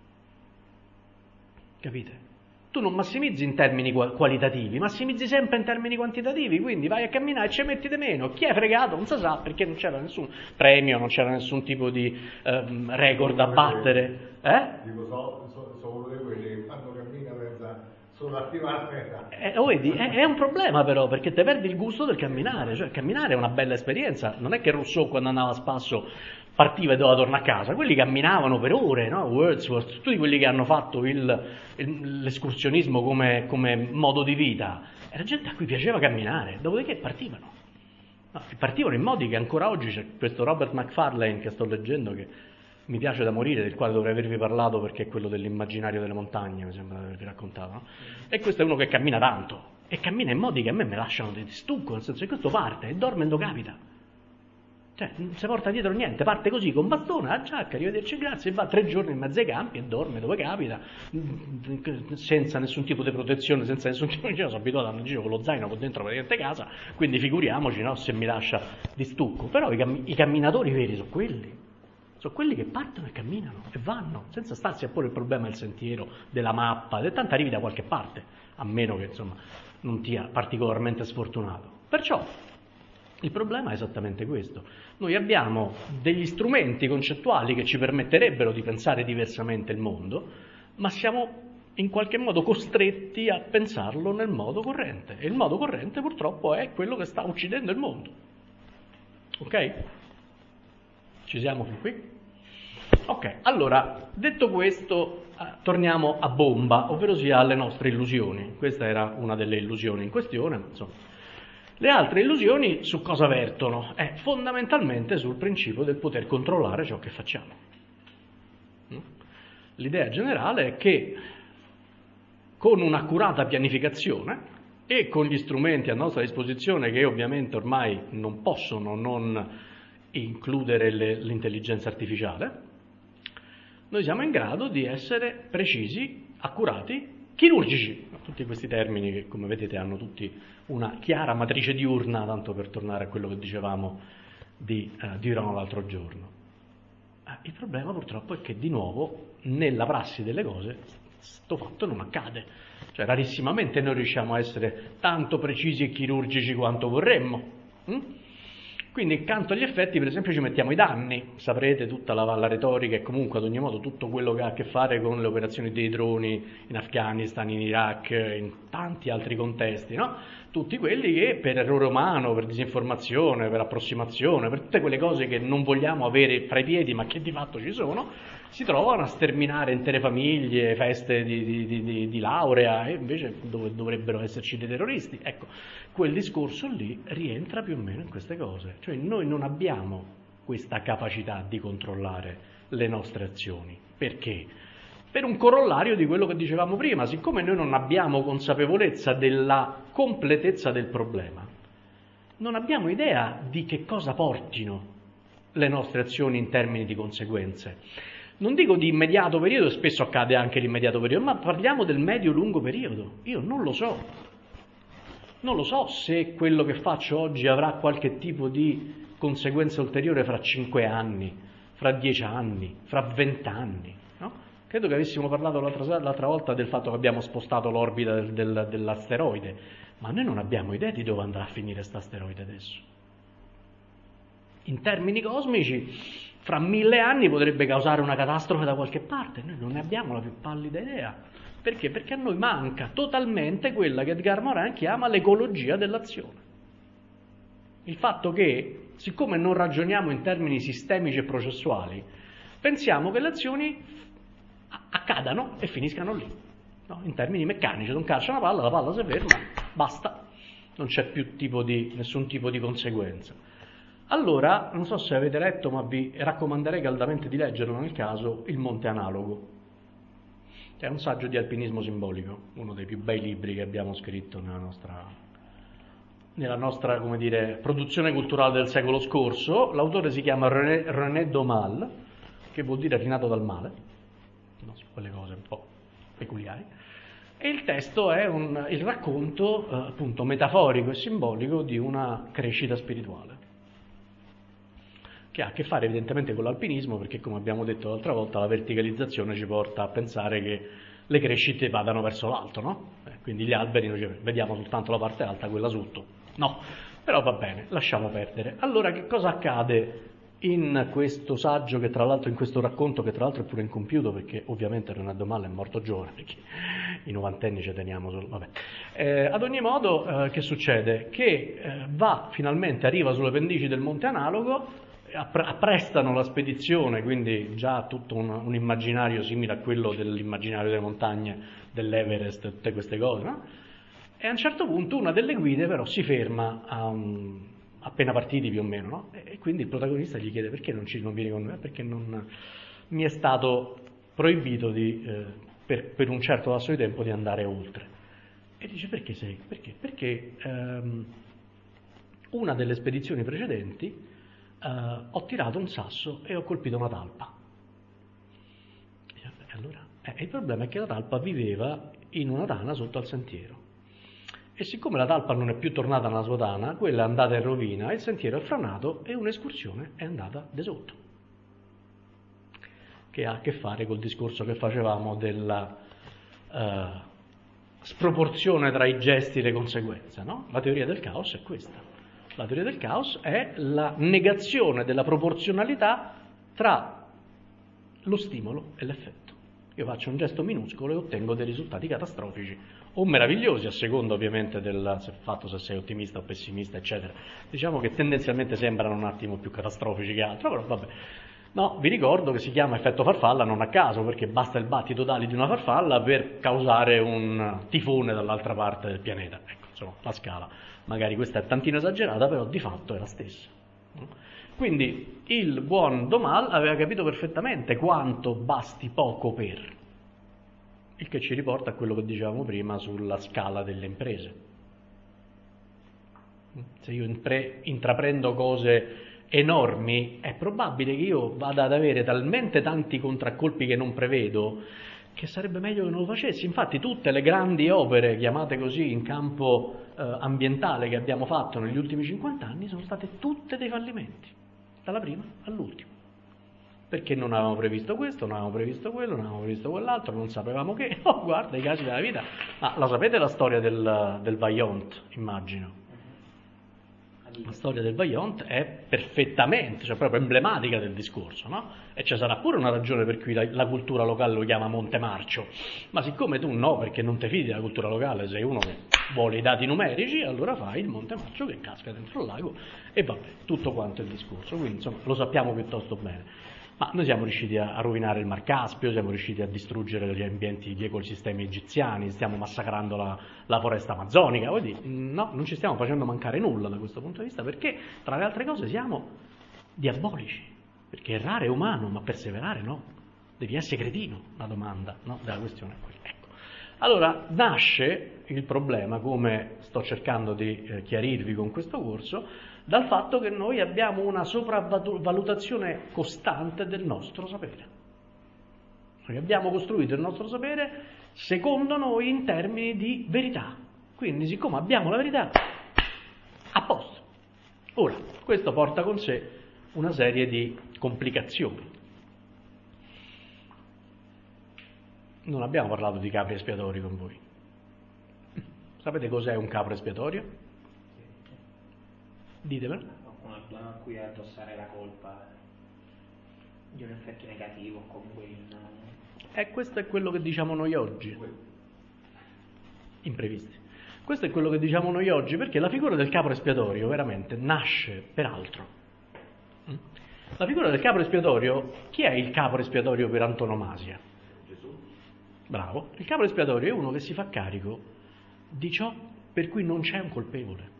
capite? Tu non massimizzi in termini qualitativi, massimizzi sempre in termini quantitativi, quindi vai a camminare e ci metti di meno. Chi è fregato non si sa, perché non c'era nessun premio, non c'era nessun tipo di ehm, record da battere. Eh? Dico, so, so, sono uno di quelli che quando cammina pensa solo attivare. Eh, lo vedi, è, è un problema però, perché te perdi il gusto del camminare, cioè camminare è una bella esperienza, non è che Rousseau quando andava a spasso partiva e doveva tornare a casa, quelli camminavano per ore, no? Wordsworth, tutti quelli che hanno fatto il, il, l'escursionismo come, come modo di vita, era gente a cui piaceva camminare, dopodiché partivano. No, partivano in modi che ancora oggi c'è questo Robert Macfarlane che sto leggendo, che mi piace da morire, del quale dovrei avervi parlato perché è quello dell'immaginario delle montagne, mi sembra di avervi raccontato, no? E questo è uno che cammina tanto, e cammina in modi che a me mi lasciano di stucco, nel senso che questo parte e dorme quando capita. Cioè, non si porta dietro niente, parte così con bastone, la giacca, arrivederci, grazie, e va tre giorni in mezzo ai campi e dorme dove capita, senza nessun tipo di protezione, senza nessun tipo di... Io sono abituato ad andare in giro con lo zaino con dentro praticamente casa, quindi figuriamoci, no, se mi lascia di stucco. Però i, cam- i camminatori veri sono quelli, sono quelli che partono e camminano e vanno, senza starsi a porre il problema del sentiero, della mappa, e tanto arrivi da qualche parte, a meno che insomma non sia particolarmente sfortunato. Perciò il problema è esattamente questo. Noi abbiamo degli strumenti concettuali che ci permetterebbero di pensare diversamente il mondo, ma siamo in qualche modo costretti a pensarlo nel modo corrente. E il modo corrente purtroppo è quello che sta uccidendo il mondo. Ok? Ci siamo fin qui? Ok, allora, detto questo, eh, torniamo a bomba, ovvero sia alle nostre illusioni. Questa era una delle illusioni in questione, insomma. Le altre illusioni su cosa vertono? Eh, fondamentalmente sul principio del poter controllare ciò che facciamo. L'idea generale è che con un'accurata pianificazione e con gli strumenti a nostra disposizione, che ovviamente ormai non possono non includere le, l'intelligenza artificiale, noi siamo in grado di essere precisi, accurati, chirurgici. Tutti questi termini che, come vedete, hanno tutti una chiara matrice diurna, tanto per tornare a quello che dicevamo di eh, Durand l'altro giorno. Eh, il problema purtroppo è che di nuovo nella prassi delle cose sto fatto non accade, cioè rarissimamente noi riusciamo a essere tanto precisi e chirurgici quanto vorremmo. Hm? Quindi accanto agli effetti, per esempio, ci mettiamo i danni. Saprete tutta la, la retorica e comunque ad ogni modo tutto quello che ha a che fare con le operazioni dei droni in Afghanistan, in Iraq, in tanti altri contesti, no? Tutti quelli che per errore umano, per disinformazione, per approssimazione, per tutte quelle cose che non vogliamo avere fra i piedi ma che di fatto ci sono, si trovano a sterminare intere famiglie, feste di, di, di, di, di laurea, e invece dove dovrebbero esserci dei terroristi. Ecco, quel discorso lì rientra più o meno in queste cose. Cioè noi non abbiamo questa capacità di controllare le nostre azioni. Perché? Per un corollario di quello che dicevamo prima, siccome noi non abbiamo consapevolezza della completezza del problema, non abbiamo idea di che cosa portino le nostre azioni in termini di conseguenze. Non dico di immediato periodo, spesso accade anche l'immediato periodo, ma parliamo del medio-lungo periodo. Io non lo so. Non lo so se quello che faccio oggi avrà qualche tipo di conseguenza ulteriore fra cinque anni, fra dieci anni, fra vent'anni, no? Credo che avessimo parlato l'altra, l'altra volta del fatto che abbiamo spostato l'orbita del, del, dell'asteroide, ma noi non abbiamo idea di dove andrà a finire questo asteroide adesso. In termini cosmici, fra mille anni potrebbe causare una catastrofe da qualche parte, noi non ne abbiamo la più pallida idea. Perché? Perché a noi manca totalmente quella che Edgar Morin chiama l'ecologia dell'azione. Il fatto che, siccome non ragioniamo in termini sistemici e processuali, pensiamo che le azioni accadano e finiscano lì, no? In termini meccanici, non calcia una palla, la palla si ferma, basta, non c'è più tipo di, nessun tipo di conseguenza. Allora, non so se avete letto, ma vi raccomanderei caldamente di leggerlo nel caso, Il Monte Analogo. È un saggio di alpinismo simbolico, uno dei più bei libri che abbiamo scritto nella nostra, nella nostra come dire, produzione culturale del secolo scorso. L'autore si chiama René, René Daumal, che vuol dire rinato dal male, no, su quelle cose un po' peculiari. E il testo è un, il racconto, eh, appunto, metaforico e simbolico di una crescita spirituale, che ha a che fare evidentemente con l'alpinismo, perché come abbiamo detto l'altra volta la verticalizzazione ci porta a pensare che le crescite vadano verso l'alto, no? Eh, quindi gli alberi noi vediamo soltanto la parte alta, quella sotto, no, però va bene, lasciamo perdere. Allora che cosa accade in questo saggio, che tra l'altro in questo racconto, che tra l'altro è pure incompiuto, perché ovviamente René Daumal è morto giovane, perché i novantenni ci teniamo solo, vabbè. Eh, ad ogni modo, eh, che succede? Che eh, va, finalmente arriva sulle pendici del Monte Analogo, apprestano la spedizione, quindi già tutto un, un immaginario simile a quello dell'immaginario delle montagne, dell'Everest, tutte queste cose, no? E a un certo punto una delle guide però si ferma a un, appena partiti più o meno, no? E quindi il protagonista gli chiede: perché non ci non vieni con me? Perché non mi è stato proibito di, eh, per, per un certo lasso di tempo di andare oltre. E dice: perché sei? Perché? Perché ehm, una delle spedizioni precedenti Uh, ho tirato un sasso e ho colpito una talpa. E allora, eh, il problema è che la talpa viveva in una tana sotto al sentiero, e siccome la talpa non è più tornata nella sua tana, quella è andata in rovina, il sentiero è franato e un'escursione è andata di sotto, che ha a che fare col discorso che facevamo della uh, sproporzione tra i gesti e le conseguenze, no? La teoria del caos è questa. La teoria del caos è la negazione della proporzionalità tra lo stimolo e l'effetto. Io faccio un gesto minuscolo e ottengo dei risultati catastrofici o meravigliosi, a seconda ovviamente del se fatto se sei ottimista o pessimista, eccetera. Diciamo che tendenzialmente sembrano un attimo più catastrofici che altro, però vabbè. No, vi ricordo che si chiama effetto farfalla non a caso, perché basta il battito d'ali di una farfalla per causare un tifone dall'altra parte del pianeta. Ecco, insomma, la scala. Magari questa è tantino esagerata, però di fatto è la stessa. Quindi il buon Daumal aveva capito perfettamente quanto basti poco per, il che ci riporta a quello che dicevamo prima sulla scala delle imprese. Se io impre- intraprendo cose enormi, è probabile che io vada ad avere talmente tanti contraccolpi che non prevedo, che sarebbe meglio che non lo facessi. Infatti tutte le grandi opere, chiamate così, in campo eh, ambientale che abbiamo fatto negli ultimi cinquanta anni sono state tutte dei fallimenti, dalla prima all'ultima. Perché non avevamo previsto questo, non avevamo previsto quello, non avevamo previsto quell'altro, non sapevamo che... Oh, guarda, i casi della vita. Ma la sapete la storia del, del Vaillant, immagino? La storia del Vaillant è perfettamente, cioè proprio emblematica del discorso, no? E ci sarà pure una ragione per cui la, la cultura locale lo chiama Monte Marcio, ma siccome tu no, perché non ti fidi della cultura locale, sei uno che vuole i dati numerici, allora fai il Monte Marcio che casca dentro il lago e vabbè, tutto quanto il discorso, quindi insomma lo sappiamo piuttosto bene. Ma noi siamo riusciti a, a rovinare il Mar Caspio, siamo riusciti a distruggere gli ambienti, gli ecosistemi egiziani, stiamo massacrando la, la foresta amazzonica, vuol dire, no, non ci stiamo facendo mancare nulla da questo punto di vista, perché tra le altre cose siamo diabolici, perché errare è umano, ma perseverare no, devi essere cretino, la domanda, no, della questione è quella. Ecco. Allora nasce il problema, come sto cercando di eh, chiarirvi con questo corso, dal fatto che noi abbiamo una sopravvalutazione costante del nostro sapere. Noi abbiamo costruito il nostro sapere secondo noi in termini di verità. Quindi, siccome abbiamo la verità, a posto. Ora, questo porta con sé una serie di complicazioni. Non abbiamo parlato di capri espiatori con voi. Sapete cos'è un capro espiatorio? Ditemelo. Qualcuno a cui addossare la colpa di un effetto negativo, comunque in... E questo è quello che diciamo noi oggi. Imprevisti. Questo è quello che diciamo noi oggi, perché la figura del capro espiatorio veramente nasce per altro. La figura del capro espiatorio, chi è il capro espiatorio per antonomasia? Gesù. Bravo. Il capro espiatorio è uno che si fa carico di ciò per cui non c'è un colpevole.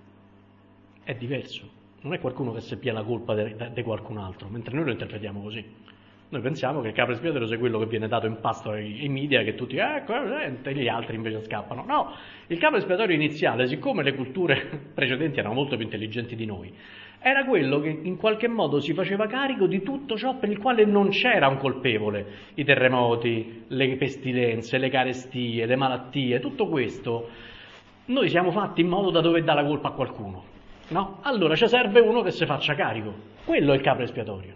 È diverso, non è qualcuno che si pia la colpa di qualcun altro, mentre noi lo interpretiamo così. Noi pensiamo che il capro espiatorio sia quello che viene dato in pasto ai, ai media, che tutti, ecco, eh, e gli altri invece scappano. No, il capro espiatorio iniziale, siccome le culture precedenti erano molto più intelligenti di noi, era quello che in qualche modo si faceva carico di tutto ciò per il quale non c'era un colpevole, i terremoti, le pestilenze, le carestie, le malattie, tutto questo. Noi siamo fatti in modo da dover dare la colpa a qualcuno. No? Allora ci serve uno che si faccia carico, quello è il capro espiatorio.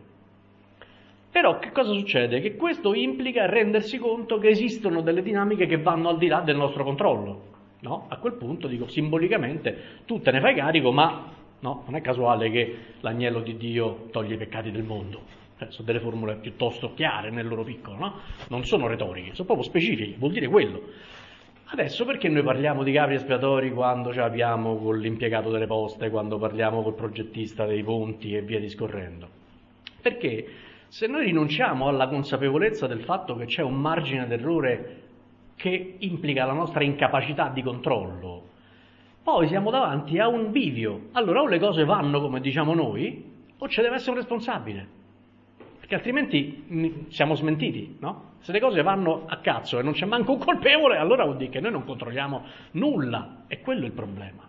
Però che cosa succede? Che questo implica rendersi conto che esistono delle dinamiche che vanno al di là del nostro controllo, no? A quel punto, dico, simbolicamente tu te ne fai carico, ma no, non è casuale che l'agnello di Dio toglie i peccati del mondo. Eh, sono delle formule piuttosto chiare nel loro piccolo, no? Non sono retoriche, sono proprio specifiche, vuol dire quello. Adesso perché noi parliamo di capri espiatori quando ce l'abbiamo con l'impiegato delle poste, quando parliamo col progettista dei ponti e via discorrendo? Perché se noi rinunciamo alla consapevolezza del fatto che c'è un margine d'errore che implica la nostra incapacità di controllo, poi siamo davanti a un bivio. Allora o le cose vanno come diciamo noi, o ci deve essere un responsabile. Perché altrimenti siamo smentiti, no? Se le cose vanno a cazzo e non c'è manco un colpevole, allora vuol dire che noi non controlliamo nulla, e quello è il problema.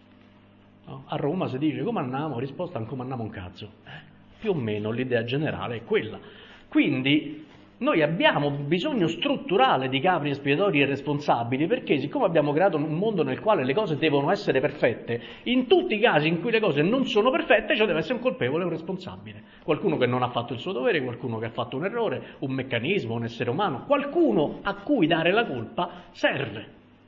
No? A Roma si dice come andiamo, risposta non come andiamo un cazzo. Eh? Più o meno l'idea generale è quella. Quindi noi abbiamo bisogno strutturale di capri espiatori e responsabili, perché siccome abbiamo creato un mondo nel quale le cose devono essere perfette, in tutti i casi in cui le cose non sono perfette ci deve essere un colpevole e un responsabile. Qualcuno che non ha fatto il suo dovere, qualcuno che ha fatto un errore, un meccanismo, un essere umano, qualcuno a cui dare la colpa serve.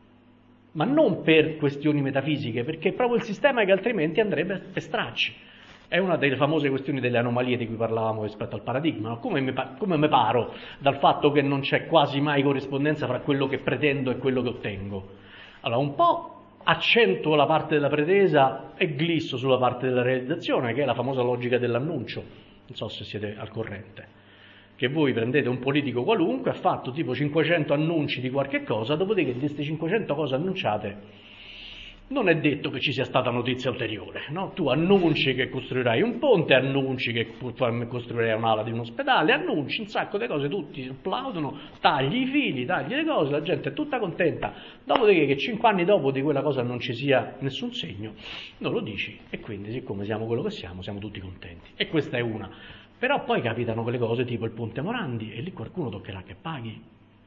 Ma non per questioni metafisiche, perché è proprio il sistema che altrimenti andrebbe per stracci. È una delle famose questioni delle anomalie di cui parlavamo rispetto al paradigma. No? Come, mi, come mi paro dal fatto che non c'è quasi mai corrispondenza fra quello che pretendo e quello che ottengo? Allora, un po' accentuo la parte della pretesa e glisso sulla parte della realizzazione, che è la famosa logica dell'annuncio. Non so se siete al corrente. Che voi prendete un politico qualunque, ha fatto tipo cinquecento annunci di qualche cosa, dopodiché di queste cinquecento cose annunciate non è detto che ci sia stata notizia ulteriore, no? Tu annunci che costruirai un ponte, annunci che costruirai un'ala di un ospedale, annunci un sacco di cose, tutti applaudono, tagli i fili, tagli le cose, la gente è tutta contenta, dopodiché che cinque anni dopo di quella cosa non ci sia nessun segno, non lo dici, e quindi siccome siamo quello che siamo, siamo tutti contenti. E questa è una. Però poi capitano quelle cose tipo il ponte Morandi, e lì qualcuno toccherà che paghi,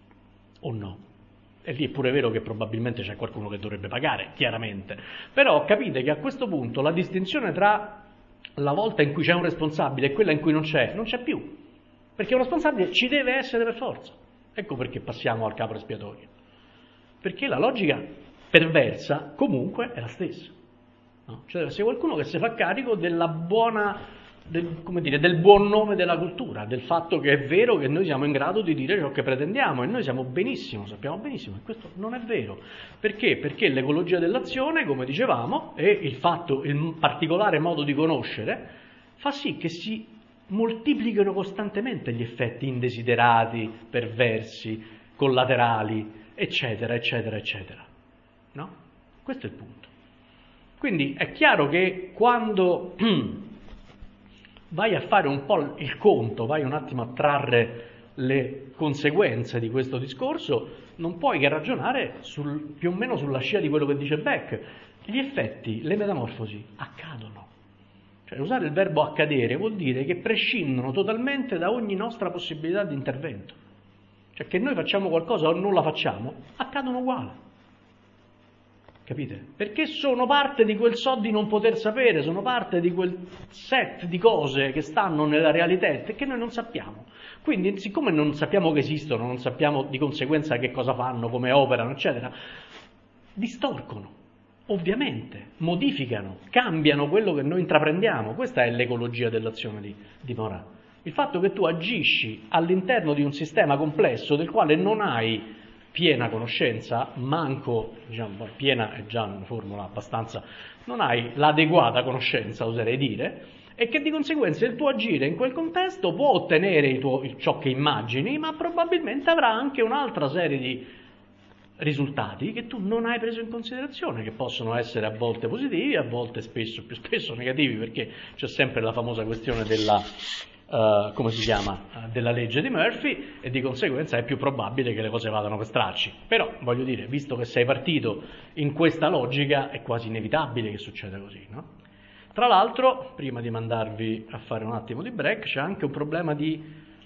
o no? E lì è pure vero che probabilmente c'è qualcuno che dovrebbe pagare, chiaramente. Però capite che a questo punto la distinzione tra la volta in cui c'è un responsabile e quella in cui non c'è, non c'è più. Perché un responsabile ci deve essere per forza. Ecco perché passiamo al capro espiatorio. Perché la logica perversa comunque è la stessa. no? Cioè deve essere qualcuno che si fa carico della buona, del, come dire, del buon nome della cultura, del fatto che è vero che noi siamo in grado di dire ciò che pretendiamo, e noi siamo benissimo, sappiamo benissimo che questo non è vero. Perché? Perché l'ecologia dell'azione, come dicevamo, e il fatto, il particolare modo di conoscere, fa sì che si moltiplichino costantemente gli effetti indesiderati, perversi, collaterali, eccetera, eccetera, eccetera. No? Questo è il punto. Quindi è chiaro che quando vai a fare un po' il conto, vai un attimo a trarre le conseguenze di questo discorso, non puoi che ragionare sul, più o meno sulla scia di quello che dice Beck. Gli effetti, le metamorfosi, accadono. Cioè usare il verbo accadere vuol dire che prescindono totalmente da ogni nostra possibilità di intervento. Cioè che noi facciamo qualcosa o non la facciamo, accadono uguali. Capite? Perché sono parte di quel so di non poter sapere, sono parte di quel set di cose che stanno nella realità e che noi non sappiamo. Quindi, siccome non sappiamo che esistono, non sappiamo di conseguenza che cosa fanno, come operano, eccetera, distorcono, ovviamente, modificano, cambiano quello che noi intraprendiamo. Questa è l'ecologia dell'azione di, di Morin. Il fatto che tu agisci all'interno di un sistema complesso del quale non hai piena conoscenza, manco, diciamo, piena è già una formula abbastanza, non hai l'adeguata conoscenza, oserei dire, e che di conseguenza il tuo agire in quel contesto può ottenere il tuo, ciò che immagini, ma probabilmente avrà anche un'altra serie di risultati che tu non hai preso in considerazione, che possono essere a volte positivi, a volte spesso, più spesso negativi, perché c'è sempre la famosa questione della... Uh, come si chiama, uh, della legge di Murphy, e di conseguenza è più probabile che le cose vadano per stracci. Però, voglio dire, visto che sei partito in questa logica, è quasi inevitabile che succeda così, no? Tra l'altro, prima di mandarvi a fare un attimo di break, c'è anche un problema di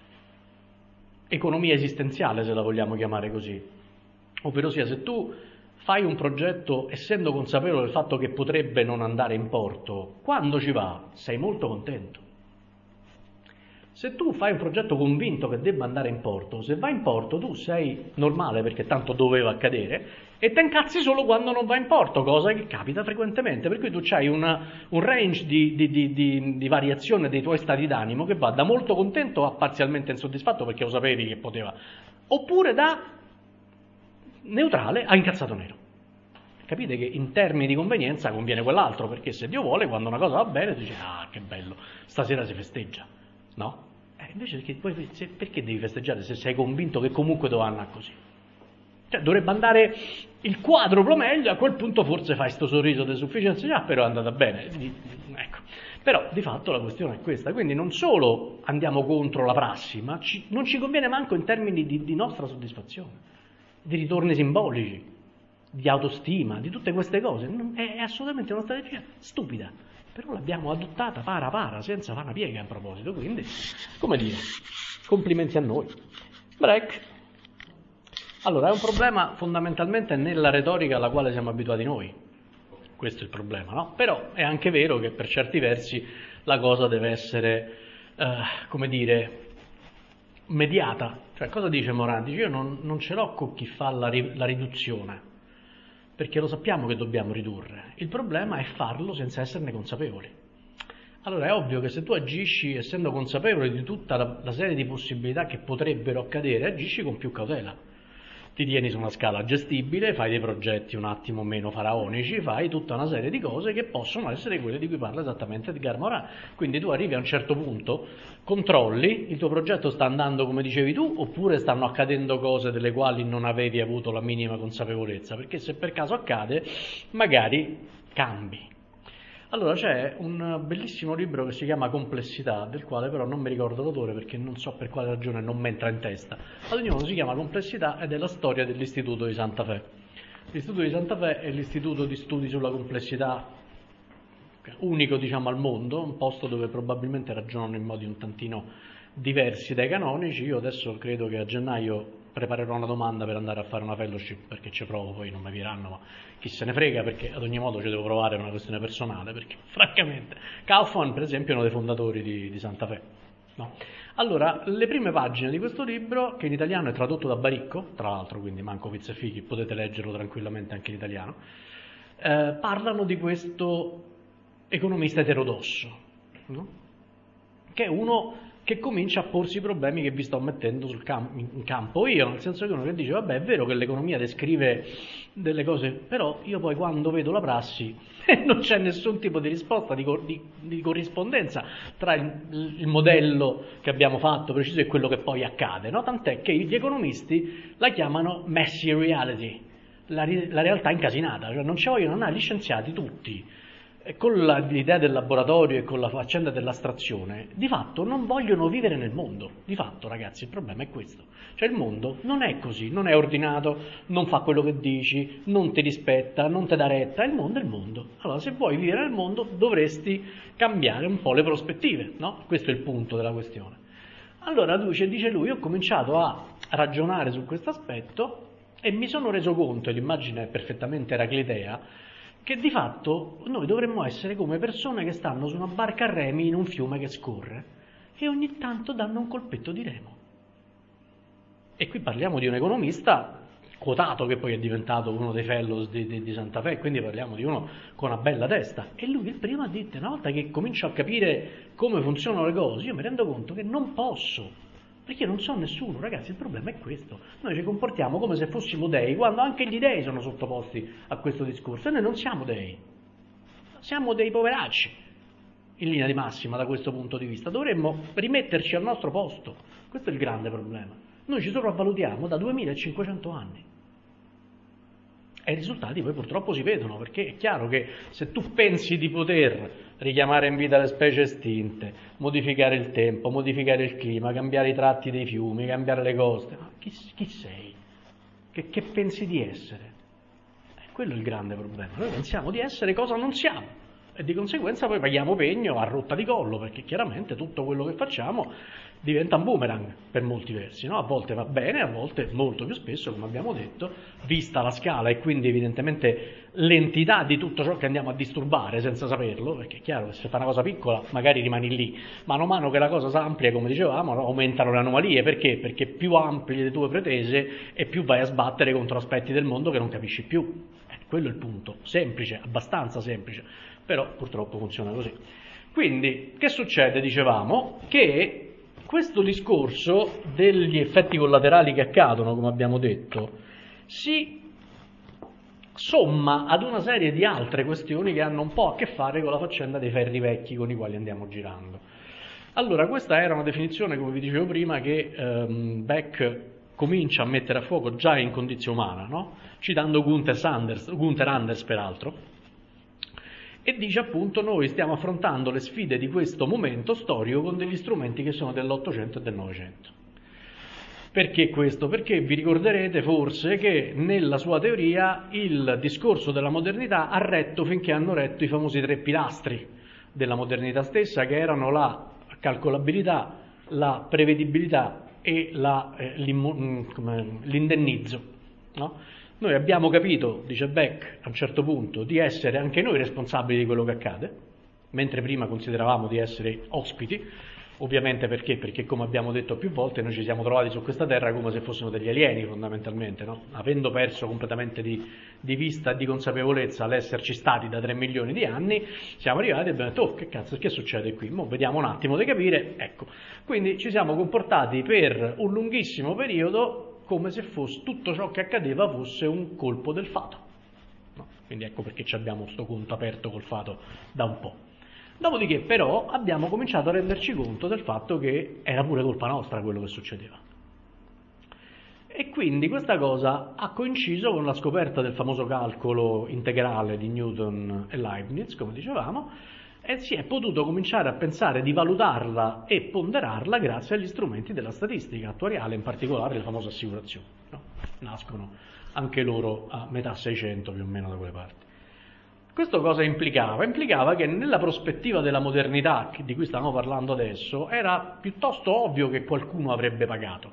economia esistenziale, se la vogliamo chiamare così. Ovvero sia, se tu fai un progetto essendo consapevole del fatto che potrebbe non andare in porto, quando ci va sei molto contento. Se tu fai un progetto convinto che debba andare in porto, se va in porto tu sei normale perché tanto doveva accadere e te incazzi solo quando non va in porto, cosa che capita frequentemente, per cui tu hai una, un range di, di, di, di, di variazione dei tuoi stati d'animo che va da molto contento a parzialmente insoddisfatto perché lo sapevi che poteva, oppure da neutrale a incazzato nero. Capite che in termini di convenienza conviene quell'altro, perché se Dio vuole, quando una cosa va bene, tu dici ah che bello, stasera si festeggia. No? Eh, invece perché, poi, se, perché devi festeggiare se sei convinto che comunque doveva andare così? Cioè dovrebbe andare il quadruplo meglio, a quel punto forse fai sto sorriso di sufficienza, già però è andata bene. Ecco. Però di fatto la questione è questa, quindi non solo andiamo contro la prassi, ma ci, non ci conviene manco in termini di, di nostra soddisfazione, di ritorni simbolici, di autostima, di tutte queste cose. È, è assolutamente una strategia stupida. Però l'abbiamo adottata para para, senza fare una piega a proposito, quindi, come dire, complimenti a noi. Break. Allora, è un problema fondamentalmente nella retorica alla quale siamo abituati noi. Questo è il problema, no? Però è anche vero che per certi versi la cosa deve essere, eh, come dire, mediata. Cioè, cosa dice Morin? Dice, io non, non ce l'ho con chi fa la, ri, la riduzione, perché lo sappiamo che dobbiamo ridurre. Il problema è farlo senza esserne consapevoli. Allora è ovvio che se tu agisci essendo consapevole di tutta la, la serie di possibilità che potrebbero accadere, agisci con più cautela. Ti tieni su una scala gestibile, fai dei progetti un attimo meno faraonici, fai tutta una serie di cose che possono essere quelle di cui parla esattamente Edgar Morin. Quindi tu arrivi a un certo punto, controlli, il tuo progetto sta andando come dicevi tu, oppure stanno accadendo cose delle quali non avevi avuto la minima consapevolezza, perché se per caso accade, magari cambi. Allora c'è un bellissimo libro che si chiama Complessità, del quale però non mi ricordo l'autore perché non so per quale ragione non mi entra in testa. Ad ogni modo si chiama Complessità ed è la storia dell'Istituto di Santa Fe. L'Istituto di Santa Fe è l'istituto di studi sulla complessità unico, diciamo, al mondo, un posto dove probabilmente ragionano in modi un tantino diversi dai canonici. Io adesso credo che a gennaio preparerò una domanda per andare a fare una fellowship, perché ci provo, poi non mi diranno, ma chi se ne frega, perché ad ogni modo ci devo provare, è una questione personale, perché francamente Kaufman per esempio è uno dei fondatori di, di Santa Fe, no? Allora, le prime pagine di questo libro, che in italiano è tradotto da Baricco, tra l'altro, quindi manco pizza e fichi, potete leggerlo tranquillamente anche in italiano, eh, parlano di questo economista eterodosso, no? Che è uno che comincia a porsi i problemi che vi sto mettendo sul cam- in campo io, nel senso che uno che dice vabbè è vero che l'economia descrive delle cose, però io poi quando vedo la prassi non c'è nessun tipo di risposta, di, cor- di, di corrispondenza tra il, il modello che abbiamo fatto preciso e quello che poi accade, no? Tant'è che gli economisti la chiamano messy reality, la, la realtà incasinata, cioè non ci vogliono andare gli scienziati tutti. E con la, l'idea del laboratorio e con la faccenda dell'astrazione, di fatto non vogliono vivere nel mondo. Di fatto, ragazzi, il problema è questo. Cioè il mondo non è così, non è ordinato, non fa quello che dici, non ti rispetta, non ti dà retta. Il mondo è il mondo. Allora, se vuoi vivere nel mondo, dovresti cambiare un po' le prospettive, no? Questo è il punto della questione. Allora, dice, dice lui, ho cominciato a ragionare su questo aspetto e mi sono reso conto, e l'immagine è perfettamente eraclitea, che di fatto noi dovremmo essere come persone che stanno su una barca a remi in un fiume che scorre e ogni tanto danno un colpetto di remo. E qui parliamo di un economista quotato che poi è diventato uno dei fellows di, di, di Santa Fe, quindi parliamo di uno con una bella testa. E lui il primo ha detto, una volta che comincio a capire come funzionano le cose, io mi rendo conto che non posso. Perché io non so nessuno, ragazzi, il problema è questo. Noi ci comportiamo come se fossimo dei, quando anche gli dei sono sottoposti a questo discorso. E noi non siamo dei, siamo dei poveracci, in linea di massima da questo punto di vista. Dovremmo rimetterci al nostro posto. Questo è il grande problema. Noi ci sopravvalutiamo da duemilacinquecento anni. E i risultati poi purtroppo si vedono, perché è chiaro che se tu pensi di poter richiamare in vita le specie estinte, modificare il tempo, modificare il clima, cambiare i tratti dei fiumi, cambiare le coste, ma chi, chi sei? Che, che pensi di essere? E quello è il grande problema. Noi pensiamo di essere cosa non siamo e di conseguenza poi paghiamo pegno a rotta di collo, perché chiaramente tutto quello che facciamo diventa un boomerang per molti versi, no? A volte va bene, a volte molto più spesso, come abbiamo detto, vista la scala e quindi evidentemente l'entità di tutto ciò che andiamo a disturbare senza saperlo, perché è chiaro che se fa una cosa piccola magari rimani lì, mano a mano che la cosa si amplia, come dicevamo, aumentano le anomalie, perché? Perché più ampli le tue pretese e più vai a sbattere contro aspetti del mondo che non capisci più. Eh, quello è il punto, semplice, abbastanza semplice, però purtroppo funziona così. Quindi, che succede? Dicevamo che questo discorso degli effetti collaterali che accadono, come abbiamo detto, si somma ad una serie di altre questioni che hanno un po' a che fare con la faccenda dei ferri vecchi con i quali andiamo girando. Allora, questa era una definizione, come vi dicevo prima, che ehm, Beck comincia a mettere a fuoco già in Condizione umana, no? Citando Gunther Anders, Gunther Anders peraltro, e dice appunto noi stiamo affrontando le sfide di questo momento storico con degli strumenti che sono dell'Ottocento e del Novecento. Perché questo? Perché vi ricorderete forse che nella sua teoria il discorso della modernità ha retto finché hanno retto i famosi tre pilastri della modernità stessa, che erano la calcolabilità, la prevedibilità e la, eh, l'indennizzo, no? Noi abbiamo capito, dice Beck a un certo punto, di essere anche noi responsabili di quello che accade, mentre prima consideravamo di essere ospiti, ovviamente perché? Perché come abbiamo detto più volte noi ci siamo trovati su questa terra come se fossimo degli alieni fondamentalmente, no? Avendo perso completamente di, di vista e di consapevolezza l'esserci stati da tre milioni di anni, siamo arrivati e abbiamo detto oh che cazzo, che succede qui? Mo vediamo un attimo di capire, ecco. Quindi ci siamo comportati per un lunghissimo periodo come se fosse tutto ciò che accadeva fosse un colpo del fato. No? Quindi ecco perché ci abbiamo sto conto aperto col fato da un po'. Dopodiché però abbiamo cominciato a renderci conto del fatto che era pure colpa nostra quello che succedeva. E quindi questa cosa ha coinciso con la scoperta del famoso calcolo integrale di Newton e Leibniz, come dicevamo, e si è potuto cominciare a pensare di valutarla e ponderarla grazie agli strumenti della statistica attuariale, in particolare le famose assicurazioni, no? Nascono anche loro a metà Seicento più o meno da quelle parti. Questo cosa implicava? Implicava che nella prospettiva della modernità di cui stavamo parlando adesso era piuttosto ovvio che qualcuno avrebbe pagato,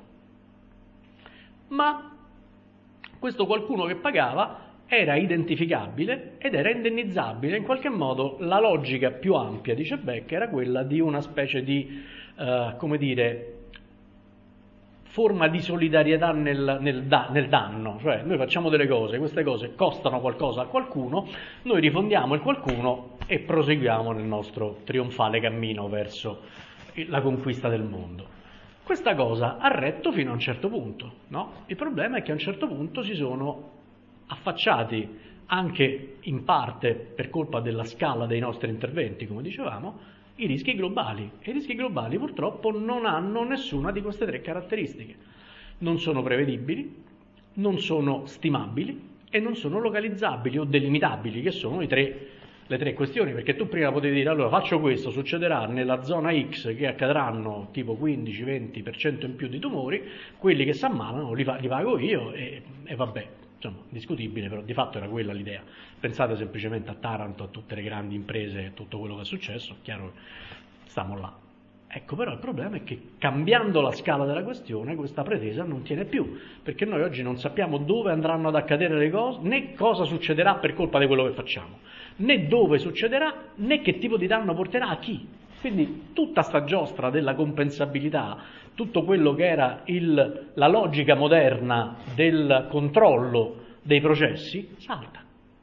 ma questo qualcuno che pagava era identificabile ed era indennizzabile. In qualche modo la logica più ampia, dice Beck, era quella di una specie di, uh, come dire, forma di solidarietà nel, nel, da, nel danno, cioè noi facciamo delle cose, queste cose costano qualcosa a qualcuno, noi rifondiamo il qualcuno e proseguiamo nel nostro trionfale cammino verso la conquista del mondo. Questa cosa ha retto fino a un certo punto, no? Il problema è che a un certo punto si sono affacciati, anche in parte per colpa della scala dei nostri interventi, come dicevamo, i rischi globali. E i rischi globali purtroppo non hanno nessuna di queste tre caratteristiche. Non sono prevedibili, non sono stimabili e non sono localizzabili o delimitabili, che sono i tre, le tre questioni, perché tu prima potevi dire allora faccio questo, succederà nella zona X che accadranno tipo quindici venti per cento in più di tumori, quelli che si ammalano li, li pago io e, e vabbè. Insomma, discutibile, però di fatto era quella l'idea. Pensate semplicemente a Taranto, a tutte le grandi imprese e tutto quello che è successo, chiaro che stiamo là. Ecco, però il problema è che cambiando la scala della questione questa pretesa non tiene più, perché noi oggi non sappiamo dove andranno ad accadere le cose, né cosa succederà per colpa di quello che facciamo, né dove succederà, né che tipo di danno porterà a chi. Quindi tutta sta giostra della compensabilità, tutto quello che era il, la logica moderna del controllo dei processi, salta.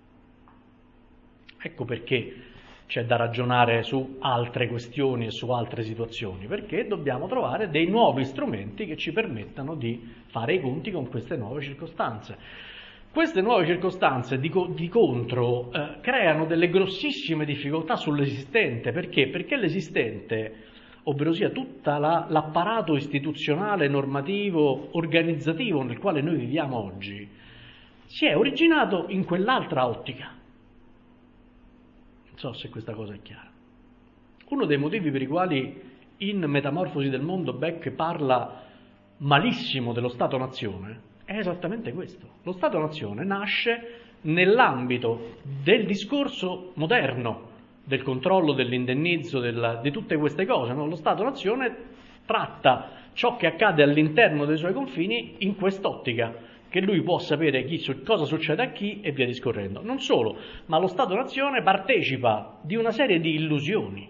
Ecco perché c'è da ragionare su altre questioni e su altre situazioni, perché dobbiamo trovare dei nuovi strumenti che ci permettano di fare i conti con queste nuove circostanze. Queste nuove circostanze di, co- di contro eh, creano delle grossissime difficoltà sull'esistente. Perché? Perché l'esistente, ovvero sia tutta la, l'apparato istituzionale, normativo, organizzativo nel quale noi viviamo oggi, si è originato in quell'altra ottica. Non so se questa cosa è chiara. Uno dei motivi per i quali in Metamorfosi del mondo Beck parla malissimo dello Stato-nazione è esattamente questo. Lo Stato-nazione nasce nell'ambito del discorso moderno, del controllo, dell'indennizzo, della, di tutte queste cose. No? Lo Stato-nazione tratta ciò che accade all'interno dei suoi confini in quest'ottica, che lui può sapere chi, cosa succede a chi e via discorrendo. Non solo, ma lo Stato-nazione partecipa di una serie di illusioni.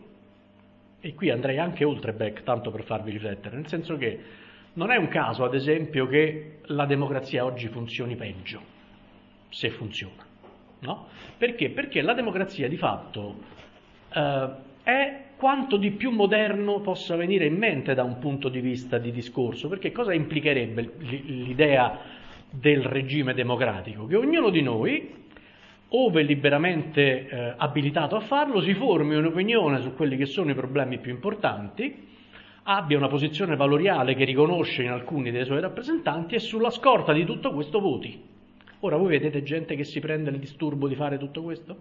E qui andrei anche oltre Beck, tanto per farvi riflettere, nel senso che non è un caso, ad esempio, che la democrazia oggi funzioni peggio, se funziona, no? Perché? Perché la democrazia di fatto eh, è quanto di più moderno possa venire in mente da un punto di vista di discorso, perché cosa implicherebbe l'idea del regime democratico? Che ognuno di noi, ove liberamente eh, abilitato a farlo, si formi un'opinione su quelli che sono i problemi più importanti, abbia una posizione valoriale che riconosce in alcuni dei suoi rappresentanti e sulla scorta di tutto questo voti. Ora voi vedete gente che si prende il disturbo di fare tutto questo?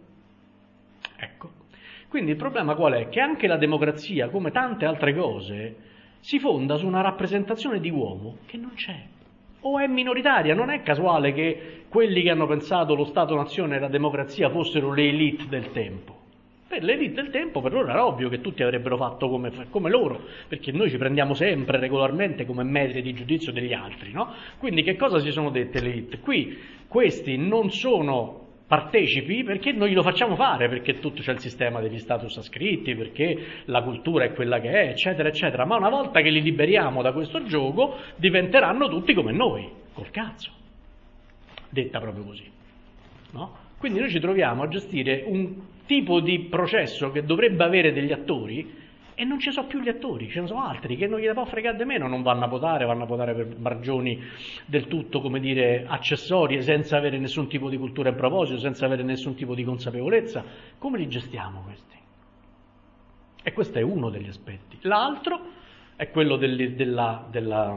Ecco. Quindi il problema qual è? Che anche la democrazia, come tante altre cose, si fonda su una rappresentazione di uomo che non c'è. O è minoritaria, non è casuale che quelli che hanno pensato lo Stato-nazione e la democrazia fossero le elite del tempo. Per l'elite del tempo, per loro era ovvio che tutti avrebbero fatto come, come loro, perché noi ci prendiamo sempre, regolarmente, come metri di giudizio degli altri, no? Quindi che cosa si sono dette le elite? Qui questi non sono partecipi perché noi lo facciamo fare, perché tutto c'è il sistema degli status ascritti, perché la cultura è quella che è, eccetera, eccetera, ma una volta che li liberiamo da questo gioco diventeranno tutti come noi, col cazzo, detta proprio così, no? Quindi noi ci troviamo a gestire un tipo di processo che dovrebbe avere degli attori e non ci sono più gli attori, ce ne sono altri che non gliene può fregare di meno, non vanno a votare, vanno a votare per ragioni del tutto, come dire, accessorie, senza avere nessun tipo di cultura in proposito, senza avere nessun tipo di consapevolezza. Come li gestiamo questi? E questo è uno degli aspetti. L'altro è quello del, della... della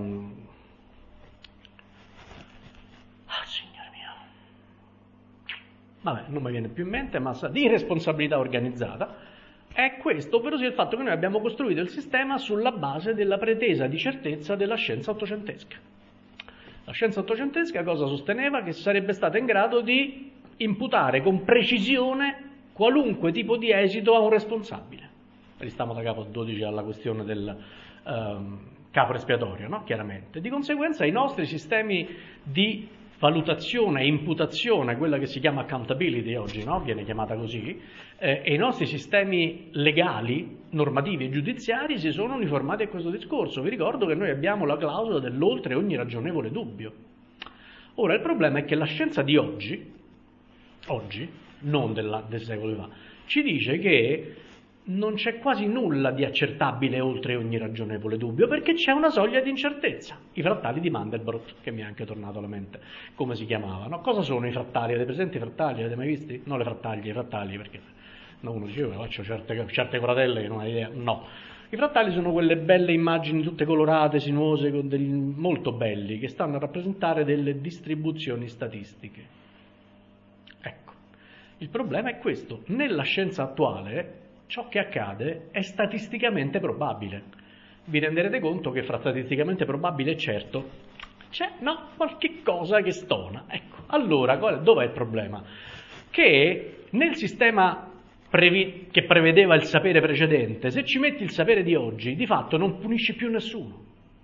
ah, signore mio. Vabbè, non mi viene più in mente, ma di irresponsabilità organizzata. È questo, ovvero sia il fatto che noi abbiamo costruito il sistema sulla base della pretesa di certezza della scienza ottocentesca. La scienza ottocentesca cosa sosteneva? Che sarebbe stata in grado di imputare con precisione qualunque tipo di esito a un responsabile. Ristiamo da capo dodici alla questione del um, capo espiatorio, no? Chiaramente. Di conseguenza i nostri sistemi di valutazione e imputazione, quella che si chiama accountability oggi, no? Viene chiamata così, eh, e i nostri sistemi legali, normativi e giudiziari si sono uniformati a questo discorso. Vi ricordo che noi abbiamo la clausola dell'oltre ogni ragionevole dubbio. Ora, il problema è che la scienza di oggi, oggi, non della, del secolo fa, ci dice che non c'è quasi nulla di accertabile oltre ogni ragionevole dubbio, perché c'è una soglia di incertezza. I frattali di Mandelbrot, che mi è anche tornato alla mente, come si chiamavano. Cosa sono i frattali? Avete presenti i frattali? Li avete mai visti? Non le frattaglie, i frattali, perché no, uno diceva, faccio certe, certe fratelle che non hai idea. No. I frattali sono quelle belle immagini tutte colorate, sinuose, con degli, molto belli, che stanno a rappresentare delle distribuzioni statistiche. Ecco, il problema è questo. Nella scienza attuale ciò che accade è statisticamente probabile. Vi renderete conto che fra statisticamente probabile e certo c'è, no, qualche cosa che stona. Ecco, allora, dov'è il problema? Che nel sistema previ- che prevedeva il sapere precedente, se ci metti il sapere di oggi, di fatto non punisci più nessuno.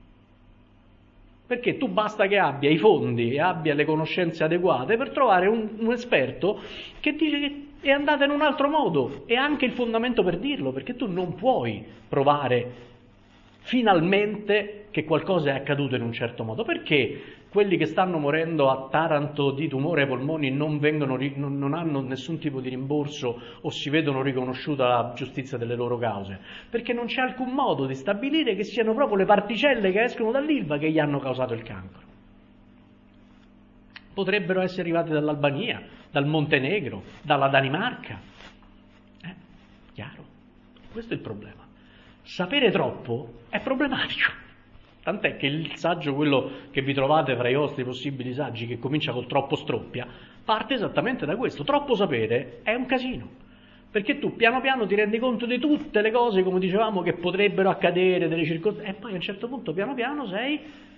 Perché tu basta che abbia i fondi e abbia le conoscenze adeguate per trovare un, un esperto che dice che è andata in un altro modo, e anche il fondamento per dirlo, perché tu non puoi provare finalmente che qualcosa è accaduto in un certo modo. Perché quelli che stanno morendo a Taranto di tumore ai polmoni non, vengono, non, non hanno nessun tipo di rimborso o si vedono riconosciuta la giustizia delle loro cause? Perché non c'è alcun modo di stabilire che siano proprio le particelle che escono dall'Ilva che gli hanno causato il cancro. Potrebbero essere arrivate dall'Albania, dal Montenegro, dalla Danimarca. Eh, chiaro? Questo è il problema. Sapere troppo è problematico. Tant'è che il saggio, quello che vi trovate fra i vostri possibili saggi, che comincia col troppo stroppia, parte esattamente da questo. Troppo sapere è un casino, perché tu piano piano ti rendi conto di tutte le cose, come dicevamo, che potrebbero accadere, delle circostanze, e poi a un certo punto piano piano sei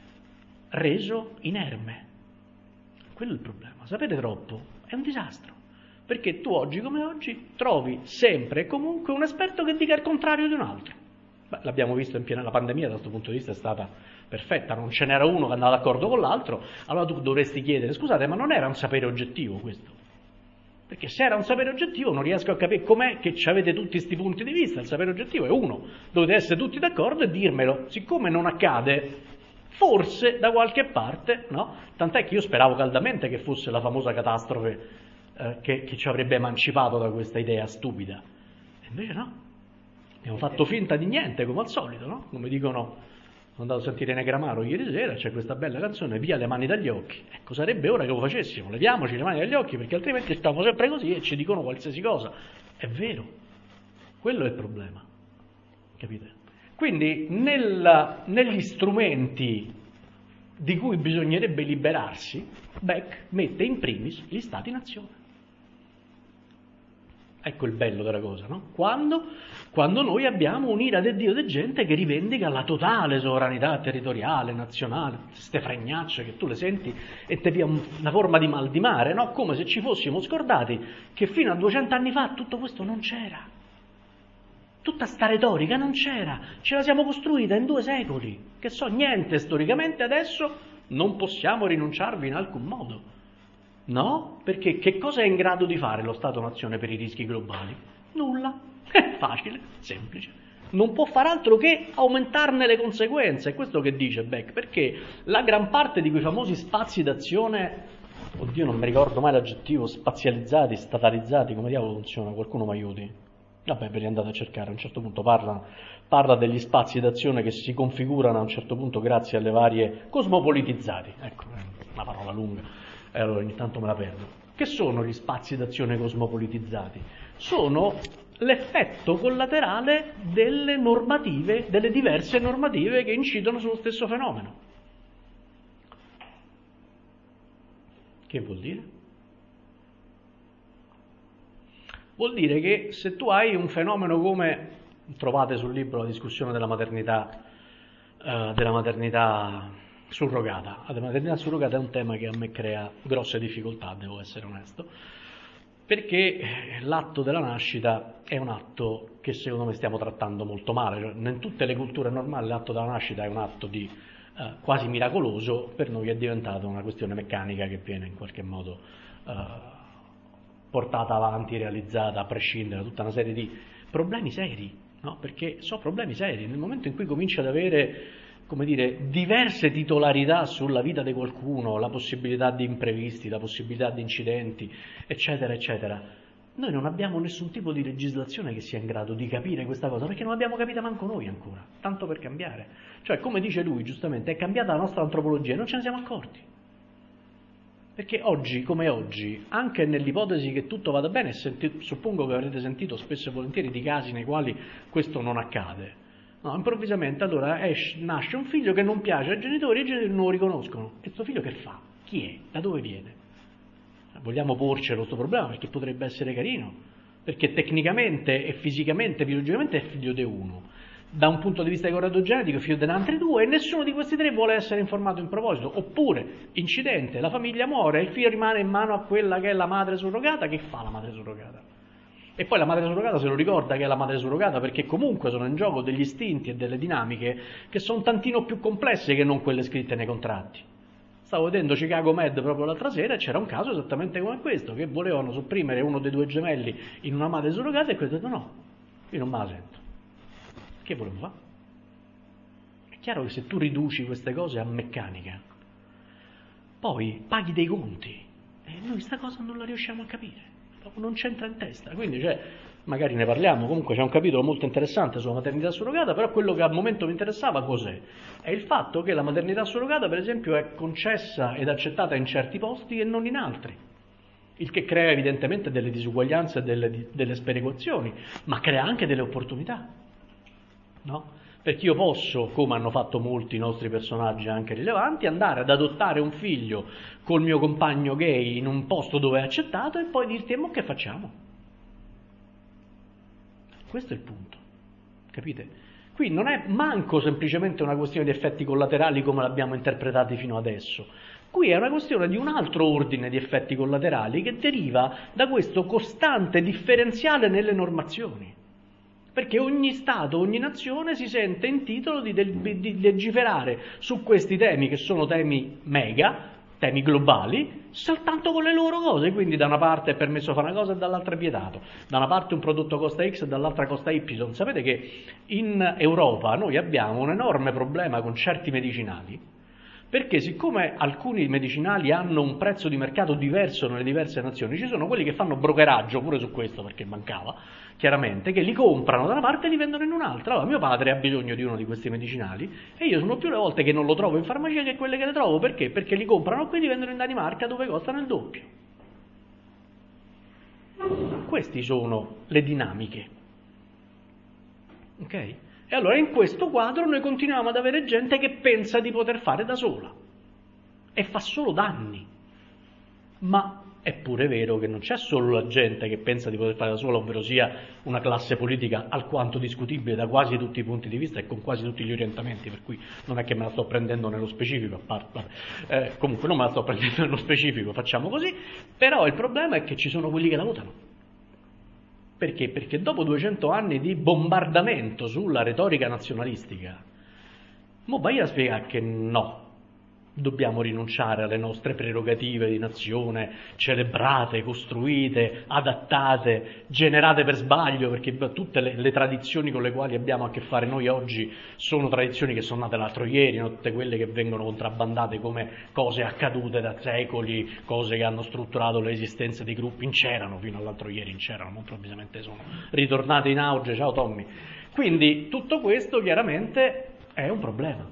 reso inerme. Quello è il problema. Sapere troppo è un disastro, perché tu oggi come oggi trovi sempre e comunque un esperto che dica il contrario di un altro. Beh, l'abbiamo visto in piena la pandemia, da questo punto di vista è stata perfetta, non ce n'era uno che andava d'accordo con l'altro, allora tu dovresti chiedere, scusate, ma non era un sapere oggettivo questo? Perché se era un sapere oggettivo non riesco a capire com'è che avete tutti questi punti di vista. Il sapere oggettivo è uno, dovete essere tutti d'accordo e dirmelo. Siccome non accade, forse da qualche parte, no? Tant'è che io speravo caldamente che fosse la famosa catastrofe eh, che, che ci avrebbe emancipato da questa idea stupida. E invece no. Abbiamo fatto finta di niente, come al solito, no? Come dicono, sono andato a sentire Negramaro ieri sera, c'è questa bella canzone, via le mani dagli occhi. Ecco, sarebbe ora che lo facessimo, leviamoci le mani dagli occhi, perché altrimenti stiamo sempre così e ci dicono qualsiasi cosa. È vero, quello è il problema, capite? Quindi nel, negli strumenti di cui bisognerebbe liberarsi, Beck mette in primis gli stati-nazione. Ecco il bello della cosa, no? Quando? Quando noi abbiamo un'ira del Dio di gente che rivendica la totale sovranità territoriale, nazionale, queste fregnacce che tu le senti e ti pia una forma di mal di mare, no? Come se ci fossimo scordati che fino a duecento anni fa tutto questo non c'era. Tutta sta retorica non c'era, ce la siamo costruita in due secoli, che so, niente storicamente, adesso non possiamo rinunciarvi in alcun modo. No? Perché che cosa è in grado di fare lo Stato-nazione per i rischi globali? Nulla. È facile, semplice. Non può far altro che aumentarne le conseguenze. È questo che dice Beck, perché la gran parte di quei famosi spazi d'azione, oddio non mi ricordo mai l'aggettivo, spazializzati, statalizzati, come diavolo funziona? Qualcuno mi aiuti? Vabbè, ve li andate a cercare, a un certo punto parla, parla degli spazi d'azione che si configurano a un certo punto grazie alle varie cosmopolitizzati. Ecco, una parola lunga. E allora ogni tanto me la perdo. Che sono gli spazi d'azione cosmopolitizzati? Sono l'effetto collaterale delle normative, delle diverse normative che incidono sullo stesso fenomeno. Che vuol dire? Vuol dire che se tu hai un fenomeno come, trovate sul libro la discussione della maternità, eh, della maternità surrogata. La maternità surrogata è un tema che a me crea grosse difficoltà, devo essere onesto, perché l'atto della nascita è un atto che secondo me stiamo trattando molto male. In tutte le culture normali l'atto della nascita è un atto di eh, quasi miracoloso, per noi è diventata una questione meccanica che viene in qualche modo eh, portata avanti, realizzata a prescindere da tutta una serie di problemi seri, no? Perché sono problemi seri. Nel momento in cui cominci ad avere, come dire, diverse titolarità sulla vita di qualcuno, la possibilità di imprevisti, la possibilità di incidenti, eccetera, eccetera, noi non abbiamo nessun tipo di legislazione che sia in grado di capire questa cosa, perché non l'abbiamo capita manco noi ancora, tanto per cambiare. Cioè, come dice lui, giustamente, è cambiata la nostra antropologia e non ce ne siamo accorti. Perché oggi, come oggi, anche nell'ipotesi che tutto vada bene, senti, suppongo che avrete sentito spesso e volentieri di casi nei quali questo non accade. No, improvvisamente allora esce, nasce un figlio che non piace ai genitori e i genitori non lo riconoscono. E questo figlio che fa? Chi è? Da dove viene? Vogliamo porcelo questo problema perché potrebbe essere carino, perché tecnicamente e fisicamente, biologicamente è figlio di uno. Da un punto di vista ecogenetico figlio di altri due e nessuno di questi tre vuole essere informato in proposito. Oppure, incidente, la famiglia muore e il figlio rimane in mano a quella che è la madre surrogata. Che fa la madre surrogata? E poi la madre surrogata se lo ricorda che è la madre surrogata, perché comunque sono in gioco degli istinti e delle dinamiche che sono un tantino più complesse che non quelle scritte nei contratti. Stavo vedendo Chicago Med proprio l'altra sera e c'era un caso esattamente come questo, che volevano sopprimere uno dei due gemelli in una madre surrogata e questo ha detto no, io non me la sento. Che volevo fare? È chiaro che se tu riduci queste cose a meccanica, poi paghi dei conti e noi questa cosa non la riusciamo a capire, non c'entra in testa. Quindi cioè, magari ne parliamo, comunque c'è un capitolo molto interessante sulla maternità surrogata, però quello che al momento mi interessava cos'è? È il fatto che la maternità surrogata, per esempio, è concessa ed accettata in certi posti e non in altri. Il che crea evidentemente delle disuguaglianze e delle, delle sperequazioni, ma crea anche delle opportunità. No? Perché io posso, come hanno fatto molti nostri personaggi anche rilevanti, andare ad adottare un figlio col mio compagno gay in un posto dove è accettato e poi dirti, ma che facciamo? Questo è il punto, capite? Qui non è manco semplicemente una questione di effetti collaterali come l'abbiamo interpretati fino adesso. Qui è una questione di un altro ordine di effetti collaterali che deriva da questo costante differenziale nelle normazioni. Perché ogni Stato, ogni nazione si sente in titolo di, di, di legiferare su questi temi che sono temi mega, temi globali, soltanto con le loro cose. Quindi da una parte è permesso fare una cosa e dall'altra è vietato. Da una parte un prodotto costa X e dall'altra costa Y. Sapete che in Europa noi abbiamo un enorme problema con certi medicinali, perché siccome alcuni medicinali hanno un prezzo di mercato diverso nelle diverse nazioni, ci sono quelli che fanno brokeraggio pure su questo, perché mancava, chiaramente, che li comprano da una parte e li vendono in un'altra. Allora mio padre ha bisogno di uno di questi medicinali e io sono più le volte che non lo trovo in farmacia che quelle che le trovo. Perché? Perché li comprano qui e li vendono in Danimarca dove costano il doppio. Queste sono le dinamiche. Ok? E allora in questo quadro noi continuiamo ad avere gente che pensa di poter fare da sola e fa solo danni. Ma è pure vero che non c'è solo la gente che pensa di poter fare da sola, ovvero sia una classe politica alquanto discutibile da quasi tutti i punti di vista e con quasi tutti gli orientamenti, per cui non è che me la sto prendendo nello specifico, a parte, eh, comunque non me la sto prendendo nello specifico, facciamo così, però il problema è che ci sono quelli che la votano. Perché? Perché dopo duecento anni di bombardamento sulla retorica nazionalistica, mo vai a spiegare che no, dobbiamo rinunciare alle nostre prerogative di nazione, celebrate, costruite, adattate, generate per sbaglio, perché tutte le, le tradizioni con le quali abbiamo a che fare noi oggi sono tradizioni che sono nate l'altro ieri, no? Tutte quelle che vengono contrabbandate come cose accadute da secoli, cose che hanno strutturato le esistenze dei gruppi, in c'erano fino all'altro ieri, in c'erano, ma improvvisamente sono ritornate in auge, ciao Tommy. Quindi tutto questo chiaramente è un problema.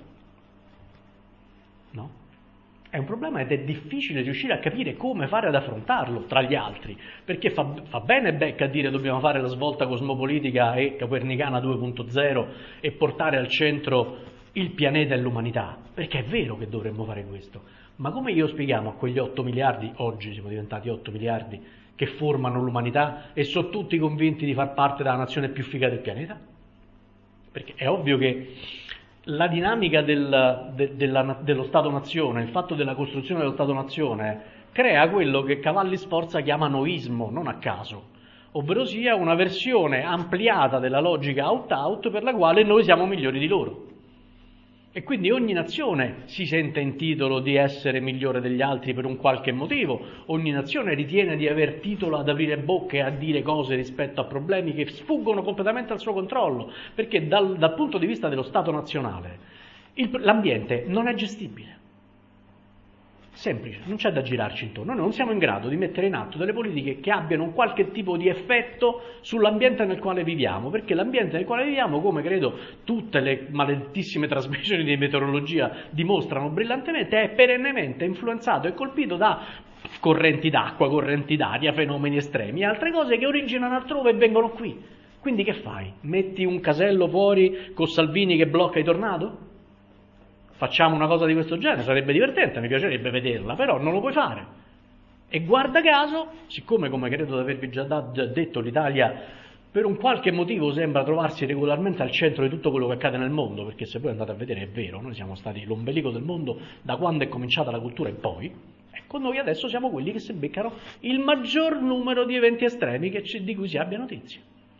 No? È un problema ed è difficile riuscire a capire come fare ad affrontarlo tra gli altri, perché fa, fa bene Beck a dire dobbiamo fare la svolta cosmopolitica e copernicana due punto zero e portare al centro il pianeta e l'umanità, perché è vero che dovremmo fare questo, ma come io spieghiamo a quegli otto miliardi, oggi siamo diventati otto miliardi, che formano l'umanità e sono tutti convinti di far parte della nazione più figa del pianeta? Perché è ovvio che la dinamica del, de, della, dello Stato-nazione, il fatto della costruzione dello Stato-nazione, crea quello che Cavalli Sforza chiama noismo, non a caso, ovvero sia una versione ampliata della logica out-out per la quale noi siamo migliori di loro. E quindi ogni nazione si sente in titolo di essere migliore degli altri per un qualche motivo, ogni nazione ritiene di aver titolo ad aprire bocche e a dire cose rispetto a problemi che sfuggono completamente al suo controllo, perché dal, dal punto di vista dello Stato nazionale il, l'ambiente non è gestibile. Semplice, non c'è da girarci intorno. Noi non siamo in grado di mettere in atto delle politiche che abbiano un qualche tipo di effetto sull'ambiente nel quale viviamo, perché l'ambiente nel quale viviamo, come credo tutte le maledettissime trasmissioni di meteorologia dimostrano brillantemente, è perennemente influenzato e colpito da correnti d'acqua, correnti d'aria, fenomeni estremi e altre cose che originano altrove e vengono qui. Quindi che fai? Metti un casello fuori con Salvini che blocca i tornado? Facciamo una cosa di questo genere, sarebbe divertente, mi piacerebbe vederla, però non lo puoi fare. E guarda caso, siccome come credo di avervi già detto l'Italia per un qualche motivo sembra trovarsi regolarmente al centro di tutto quello che accade nel mondo, perché se voi andate a vedere è vero, noi siamo stati l'ombelico del mondo da quando è cominciata la cultura in poi, ecco noi adesso siamo quelli che si beccano il maggior numero di eventi estremi che ci, di cui si abbia notizia.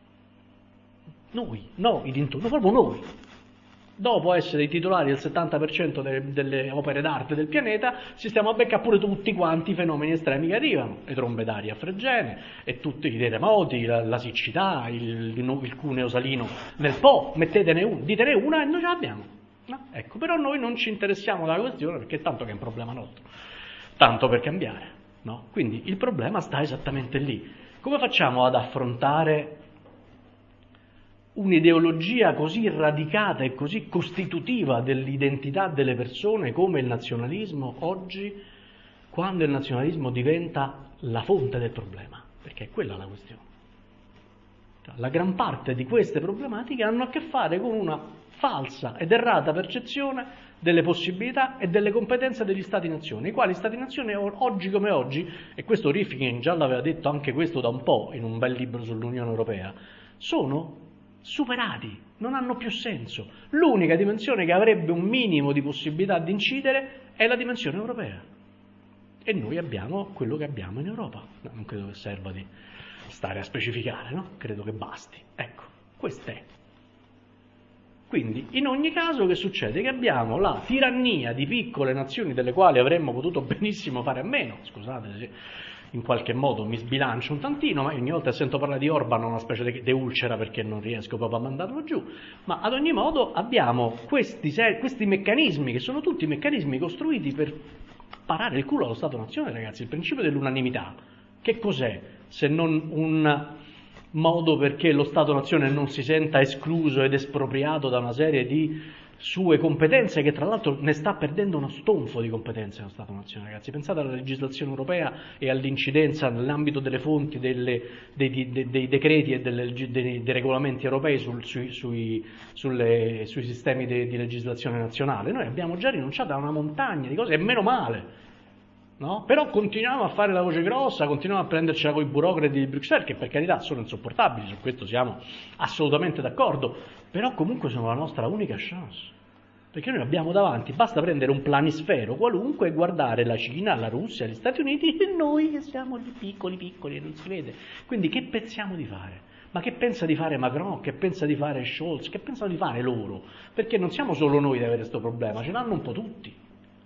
Noi, no, i dintorni, proprio noi. Dopo essere i titolari del settanta per cento delle, delle opere d'arte del pianeta, ci stiamo a beccare pure tutti quanti i fenomeni estremi che arrivano, le trombe d'aria a Fregene, e tutti i terremoti, la, la siccità, il, il cuneo salino nel Po, mettetene una, ditene una e noi ce l'abbiamo. No? Ecco, però noi non ci interessiamo della questione perché tanto che è un problema nostro, tanto per cambiare. No? Quindi il problema sta esattamente lì. Come facciamo ad affrontare un'ideologia così radicata e così costitutiva dell'identità delle persone come il nazionalismo oggi, quando il nazionalismo diventa la fonte del problema? Perché è quella la questione. La gran parte di queste problematiche hanno a che fare con una falsa ed errata percezione delle possibilità e delle competenze degli Stati-nazione, i quali Stati-nazione oggi come oggi, e questo Rifkin già l'aveva detto anche questo da un po' in un bel libro sull'Unione Europea, sono superati, non hanno più senso. L'unica dimensione che avrebbe un minimo di possibilità di incidere è la dimensione europea. E noi abbiamo quello che abbiamo in Europa. No, non credo che serva di stare a specificare, no? Credo che basti. Ecco, questo è. Quindi, in ogni caso, che succede? Che abbiamo la tirannia di piccole nazioni delle quali avremmo potuto benissimo fare a meno, scusate se in qualche modo mi sbilancio un tantino, ma ogni volta che sento parlare di Orban ho una specie di ulcera perché non riesco proprio a mandarlo giù, ma ad ogni modo abbiamo questi, questi meccanismi che sono tutti meccanismi costruiti per parare il culo allo Stato-nazione, ragazzi. Il principio dell'unanimità, che cos'è se non un modo perché lo Stato-nazione non si senta escluso ed espropriato da una serie di sue competenze, che tra l'altro ne sta perdendo uno stonfo di competenze lo Stato-nazione, ragazzi. Pensate alla legislazione europea e all'incidenza nell'ambito delle fonti delle, dei, dei, dei decreti e delle, dei, dei regolamenti europei sul, sui, sui, sulle, sui sistemi de, di legislazione nazionale. Noi abbiamo già rinunciato a una montagna di cose, e meno male. No? Però continuiamo a fare la voce grossa, continuiamo a prendercela con i burocrati di Bruxelles, che per carità sono insopportabili, su questo siamo assolutamente d'accordo, però comunque sono la nostra unica chance, perché noi abbiamo davanti, basta prendere un planisfero qualunque e guardare la Cina, la Russia, gli Stati Uniti e noi che siamo lì piccoli piccoli e non si vede. Quindi che pensiamo di fare? Ma che pensa di fare Macron? Che pensa di fare Scholz? Che pensano di fare loro? Perché non siamo solo noi ad avere questo problema, ce l'hanno un po' tutti.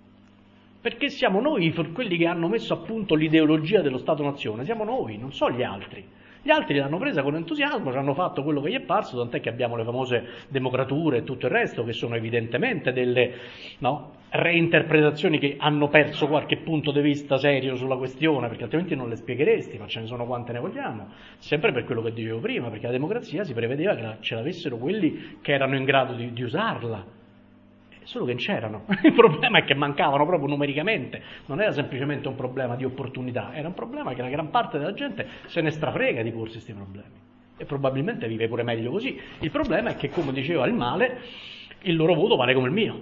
Perché siamo noi quelli che hanno messo a punto l'ideologia dello Stato-nazione, siamo noi, non so gli altri. Gli altri l'hanno presa con entusiasmo, ci hanno fatto quello che gli è parso, tant'è che abbiamo le famose democrature e tutto il resto, che sono evidentemente delle no, reinterpretazioni che hanno perso qualche punto di vista serio sulla questione, perché altrimenti non le spiegheresti, ma ce ne sono quante ne vogliamo. Sempre per quello che dicevo prima, perché la democrazia si prevedeva che ce l'avessero quelli che erano in grado di, di usarla. Solo che c'erano. Il problema è che mancavano proprio numericamente, non era semplicemente un problema di opportunità, era un problema che la gran parte della gente se ne strafrega di porsi questi problemi e probabilmente vive pure meglio così. Il problema è che, come diceva il male, il loro voto vale come il mio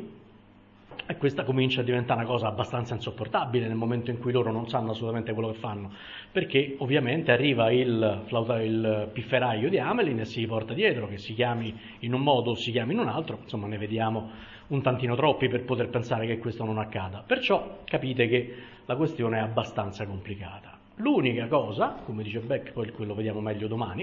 e questa comincia a diventare una cosa abbastanza insopportabile nel momento in cui loro non sanno assolutamente quello che fanno, perché ovviamente arriva il, flauta, il pifferaio di Hamelin e si porta dietro, che si chiami in un modo o si chiami in un altro, insomma ne vediamo un tantino troppi per poter pensare che questo non accada. Perciò capite che la questione è abbastanza complicata. L'unica cosa, come dice Beck, poi quello vediamo meglio domani,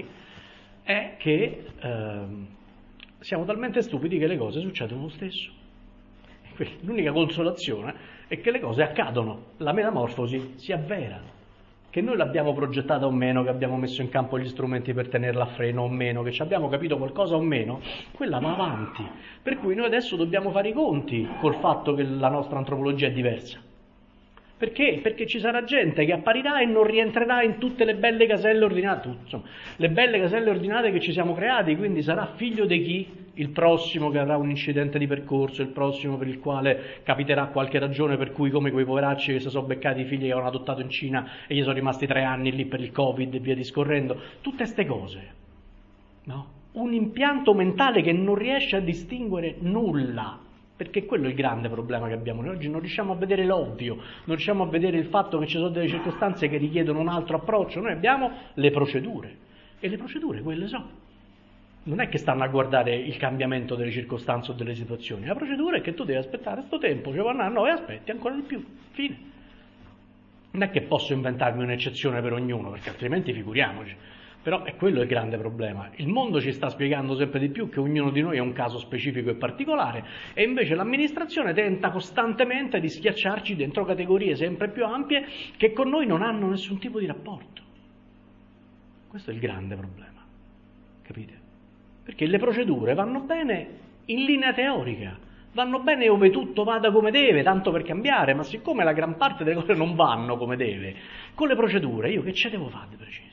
è che eh, siamo talmente stupidi che le cose succedono lo stesso. L'unica consolazione è che le cose accadono, la metamorfosi si avvera. Che noi l'abbiamo progettata o meno, che abbiamo messo in campo gli strumenti per tenerla a freno o meno, che ci abbiamo capito qualcosa o meno, quella va avanti. Per cui noi adesso dobbiamo fare i conti col fatto che la nostra antropologia è diversa. Perché? Perché ci sarà gente che apparirà e non rientrerà in tutte le belle caselle ordinate, insomma, le belle caselle ordinate che ci siamo creati, quindi sarà figlio di chi? Il prossimo che avrà un incidente di percorso, il prossimo per il quale capiterà qualche ragione per cui, come quei poveracci che si sono beccati i figli che avevano adottato in Cina e gli sono rimasti tre anni lì per il Covid e via discorrendo, tutte queste cose, no? Un impianto mentale che non riesce a distinguere nulla. Perché quello è il grande problema che abbiamo noi oggi, non riusciamo a vedere l'ovvio, non riusciamo a vedere il fatto che ci sono delle circostanze che richiedono un altro approccio, noi abbiamo le procedure, e le procedure quelle sono. Non è che stanno a guardare il cambiamento delle circostanze o delle situazioni, la procedura è che tu devi aspettare sto tempo, ci vanno a no e aspetti ancora di più, fine. Non è che posso inventarmi un'eccezione per ognuno, perché altrimenti figuriamoci. Però è quello il grande problema. Il mondo ci sta spiegando sempre di più che ognuno di noi è un caso specifico e particolare e invece l'amministrazione tenta costantemente di schiacciarci dentro categorie sempre più ampie che con noi non hanno nessun tipo di rapporto. Questo è il grande problema, capite? Perché le procedure vanno bene in linea teorica, vanno bene dove tutto vada come deve, tanto per cambiare, ma siccome la gran parte delle cose non vanno come deve, con le procedure io che ce devo fare di preciso?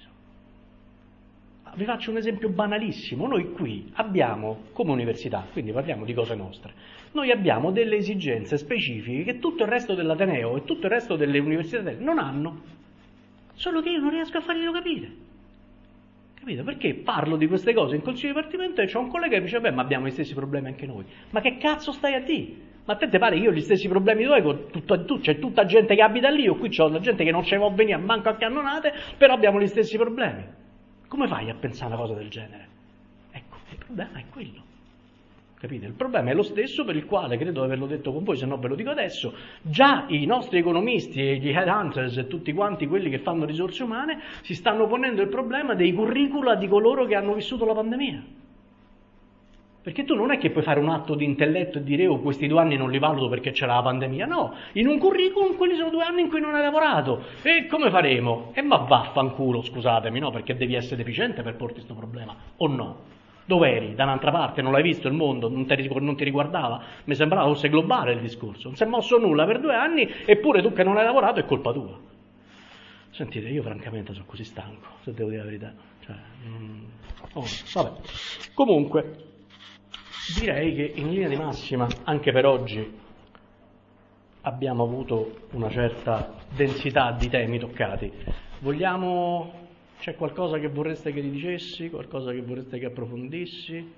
Vi faccio un esempio banalissimo, noi qui abbiamo, come università, quindi parliamo di cose nostre, noi abbiamo delle esigenze specifiche che tutto il resto dell'Ateneo e tutto il resto delle università non hanno, solo che io non riesco a farglielo capire, capito? Perché parlo di queste cose in consiglio di dipartimento e c'è un collega che dice, beh, ma abbiamo gli stessi problemi anche noi, ma che cazzo stai a dire? Ma a te ti pare che io ho gli stessi problemi tuoi, con tutto, tu, c'è tutta gente che abita lì, io qui c'ho la gente che non ci può venire manco a cannonate, però abbiamo gli stessi problemi. Come fai a pensare una cosa del genere? Ecco, il problema è quello, capite? Il problema è lo stesso per il quale, credo di averlo detto con voi, se no ve lo dico adesso, già i nostri economisti e gli headhunters e tutti quanti quelli che fanno risorse umane si stanno ponendo il problema dei curricula di coloro che hanno vissuto la pandemia. Perché tu non è che puoi fare un atto di intelletto e dire, oh, questi due anni non li valuto perché c'era la pandemia, no, in un curriculum quelli sono due anni in cui non hai lavorato, e come faremo? E ma vaffanculo, scusatemi, no, perché devi essere deficiente per porti questo problema, o no? Dov'eri? Da un'altra parte? Non l'hai visto il mondo? Non ti, non ti riguardava? Mi sembrava fosse globale il discorso, non si è mosso nulla per due anni, eppure tu che non hai lavorato è colpa tua. Sentite, io francamente sono così stanco, se devo dire la verità, cioè, mm, oh, vabbè, comunque... Direi che in linea di massima, anche per oggi, abbiamo avuto una certa densità di temi toccati. Vogliamo... c'è qualcosa che vorreste che ti dicessi? Qualcosa che vorreste che approfondissi?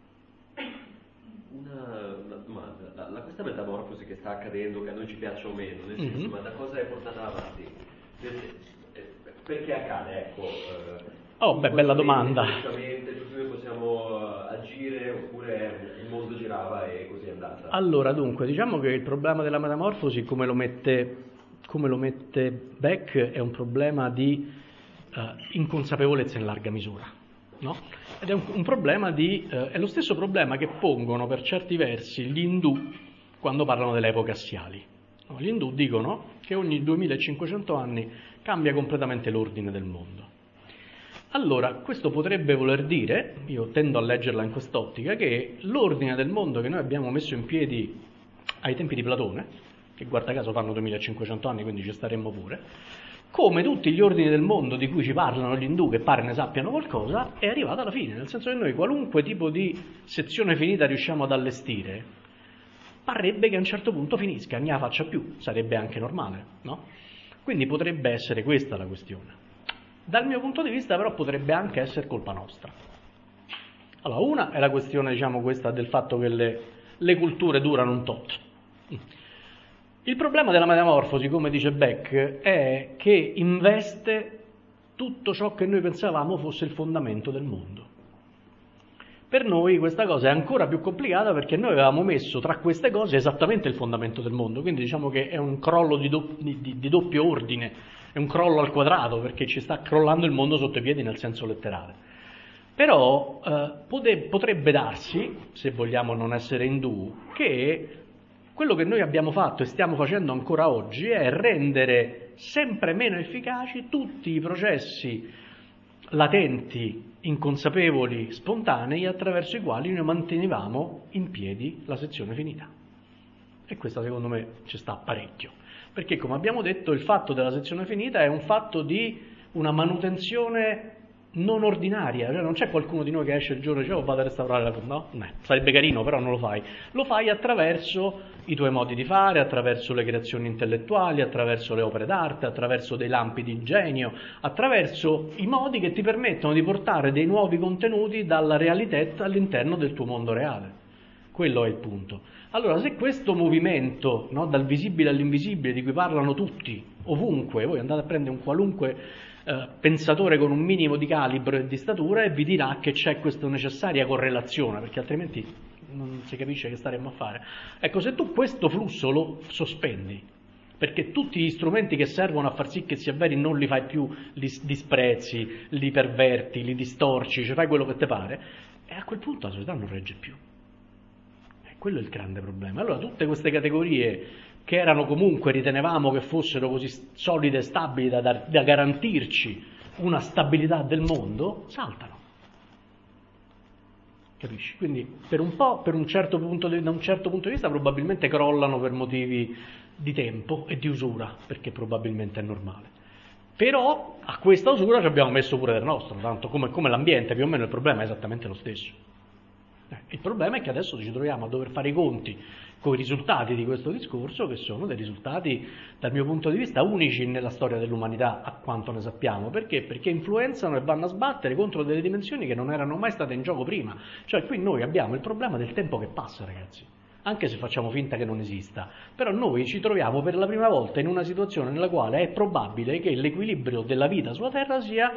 Una, una domanda. La, la, questa metamorfosi che sta accadendo, che a noi ci piaccia o meno, nel senso, mm-hmm. ma da cosa è portata avanti? Perché accade, ecco... Eh, Oh, beh, bella domanda. Tutti noi possiamo agire oppure il mondo girava e così è andata? Allora, dunque, diciamo che il problema della metamorfosi, come lo mette, come lo mette Beck, è un problema di uh, inconsapevolezza in larga misura, no? Ed è un, un problema di... Uh, è lo stesso problema che pongono per certi versi gli indù quando parlano delle epoche assiali. No? Gli indù dicono che ogni duemilacinquecento anni cambia completamente l'ordine del mondo. Allora, questo potrebbe voler dire, io tendo a leggerla in quest'ottica, che l'ordine del mondo che noi abbiamo messo in piedi ai tempi di Platone, che guarda caso fanno duemilacinquecento anni, quindi ci staremmo pure, come tutti gli ordini del mondo di cui ci parlano gli indù, che pare ne sappiano qualcosa, è arrivata alla fine, nel senso che noi qualunque tipo di sezione finita riusciamo ad allestire, parrebbe che a un certo punto finisca, non la faccia più, sarebbe anche normale, no? Quindi potrebbe essere questa la questione. Dal mio punto di vista però potrebbe anche essere colpa nostra. Allora, una è la questione, diciamo, questa del fatto che le, le culture durano un tot. Il problema della metamorfosi, come dice Beck, è che investe tutto ciò che noi pensavamo fosse il fondamento del mondo. Per noi questa cosa è ancora più complicata perché noi avevamo messo tra queste cose esattamente il fondamento del mondo, quindi diciamo che è un crollo di, do, di, di doppio ordine, è un crollo al quadrato perché ci sta crollando il mondo sotto i piedi nel senso letterale. Però eh, pote, potrebbe darsi, se vogliamo non essere indù, che Quello che noi abbiamo fatto e stiamo facendo ancora oggi è rendere sempre meno efficaci tutti i processi latenti, inconsapevoli, spontanei, attraverso i quali noi mantenevamo in piedi la sezione finita. E questa secondo me ci sta parecchio, perché come abbiamo detto il fatto della sezione finita è un fatto di una manutenzione non ordinaria, cioè non c'è qualcuno di noi che esce il giorno e dice oh vado a restaurare la no? no, sarebbe carino però non lo fai, lo fai attraverso i tuoi modi di fare, attraverso le creazioni intellettuali, attraverso le opere d'arte, attraverso dei lampi di ingegno, attraverso i modi che ti permettono di portare dei nuovi contenuti dalla realità all'interno del tuo mondo reale. Quello è il punto. Allora, se questo movimento, no, dal visibile all'invisibile, di cui parlano tutti, ovunque, voi andate a prendere un qualunque eh, pensatore con un minimo di calibro e di statura e vi dirà che c'è questa necessaria correlazione, perché altrimenti non si capisce che staremmo a fare. Ecco, se tu questo flusso lo sospendi, perché tutti gli strumenti che servono a far sì che sia veri non li fai più, li disprezzi, li perverti, li distorci, cioè fai quello che ti pare, e a quel punto la società non regge più. Quello è il grande problema. Allora tutte queste categorie che erano comunque, ritenevamo che fossero così solide e stabili da, da, da garantirci una stabilità del mondo, saltano. Capisci? Quindi per un po', per un certo punto di, da un certo punto di vista probabilmente crollano per motivi di tempo e di usura, perché probabilmente è normale. Però a questa usura ci abbiamo messo pure del nostro, tanto come, come l'ambiente, più o meno il problema è esattamente lo stesso. Il problema è che adesso ci troviamo a dover fare i conti con i risultati di questo discorso, che sono dei risultati, dal mio punto di vista, unici nella storia dell'umanità, a quanto ne sappiamo. Perché? Perché influenzano e vanno a sbattere contro delle dimensioni che non erano mai state in gioco prima. Cioè qui noi abbiamo il problema del tempo che passa, ragazzi, anche se facciamo finta che non esista. Però noi ci troviamo per la prima volta in una situazione nella quale è probabile che l'equilibrio della vita sulla Terra sia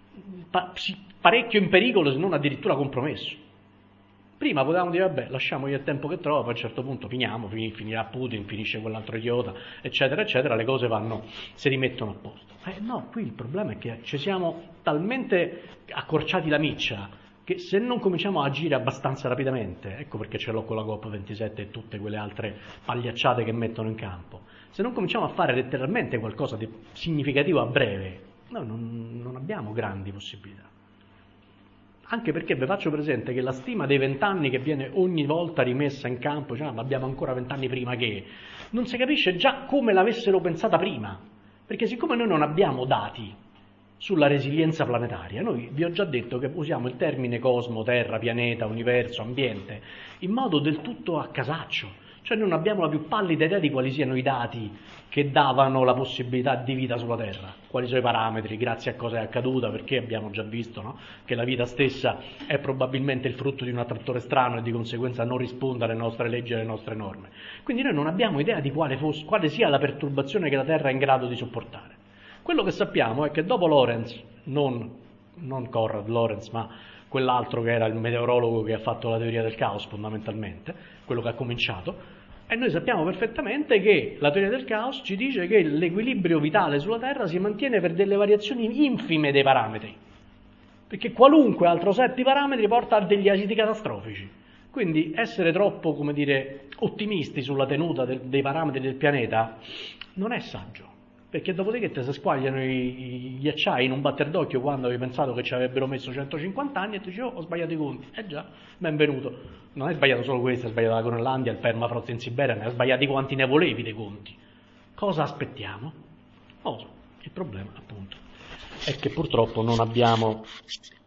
parecchio in pericolo, se non addirittura compromesso. Prima potevamo dire, vabbè, lasciamogli il tempo che trova, poi a un certo punto finiamo, finirà Putin, finisce quell'altro idiota, eccetera, eccetera, le cose vanno, si rimettono a posto. Eh no, qui il problema è che ci siamo talmente accorciati la miccia che se non cominciamo a agire abbastanza rapidamente, ecco perché ce l'ho con la COP ventisette e tutte quelle altre pagliacciate che mettono in campo, se non cominciamo a fare letteralmente qualcosa di significativo a breve, noi non, non abbiamo grandi possibilità. Anche perché vi faccio presente che la stima dei vent'anni che viene ogni volta rimessa in campo, cioè ma abbiamo ancora vent'anni prima che, non si capisce già come l'avessero pensata prima, perché siccome noi non abbiamo dati sulla resilienza planetaria, noi vi ho già detto che usiamo il termine cosmo, terra, pianeta, universo, ambiente, in modo del tutto a casaccio, cioè non abbiamo la più pallida idea di quali siano i dati che davano la possibilità di vita sulla Terra, quali sono i parametri, grazie a cosa è accaduta, perché abbiamo già visto, no? Che la vita stessa è probabilmente il frutto di un attrattore strano e di conseguenza non risponde alle nostre leggi e alle nostre norme. Quindi noi non abbiamo idea di quale, fosse, quale sia la perturbazione che la Terra è in grado di sopportare. Quello che sappiamo è che dopo Lorenz, non, non Conrad Lorenz, ma quell'altro che era il meteorologo che ha fatto la teoria del caos fondamentalmente, quello che ha cominciato, e noi sappiamo perfettamente che la teoria del caos ci dice che l'equilibrio vitale sulla Terra si mantiene per delle variazioni infime dei parametri, perché qualunque altro set di parametri porta a degli esiti catastrofici. Quindi essere troppo, come dire, ottimisti sulla tenuta del, dei parametri del pianeta non è saggio, perché dopodiché te si squagliano i, gli acciai in un batter d'occhio quando avevi pensato che ci avrebbero messo centocinquanta anni e tu dici, oh, ho sbagliato i conti. Eh già, benvenuto. Non hai sbagliato solo questo, hai sbagliato la Groenlandia, il permafrost in Siberia, ne hai sbagliati quanti ne volevi dei conti. Cosa aspettiamo? Non lo so. Il problema, appunto, è che purtroppo non abbiamo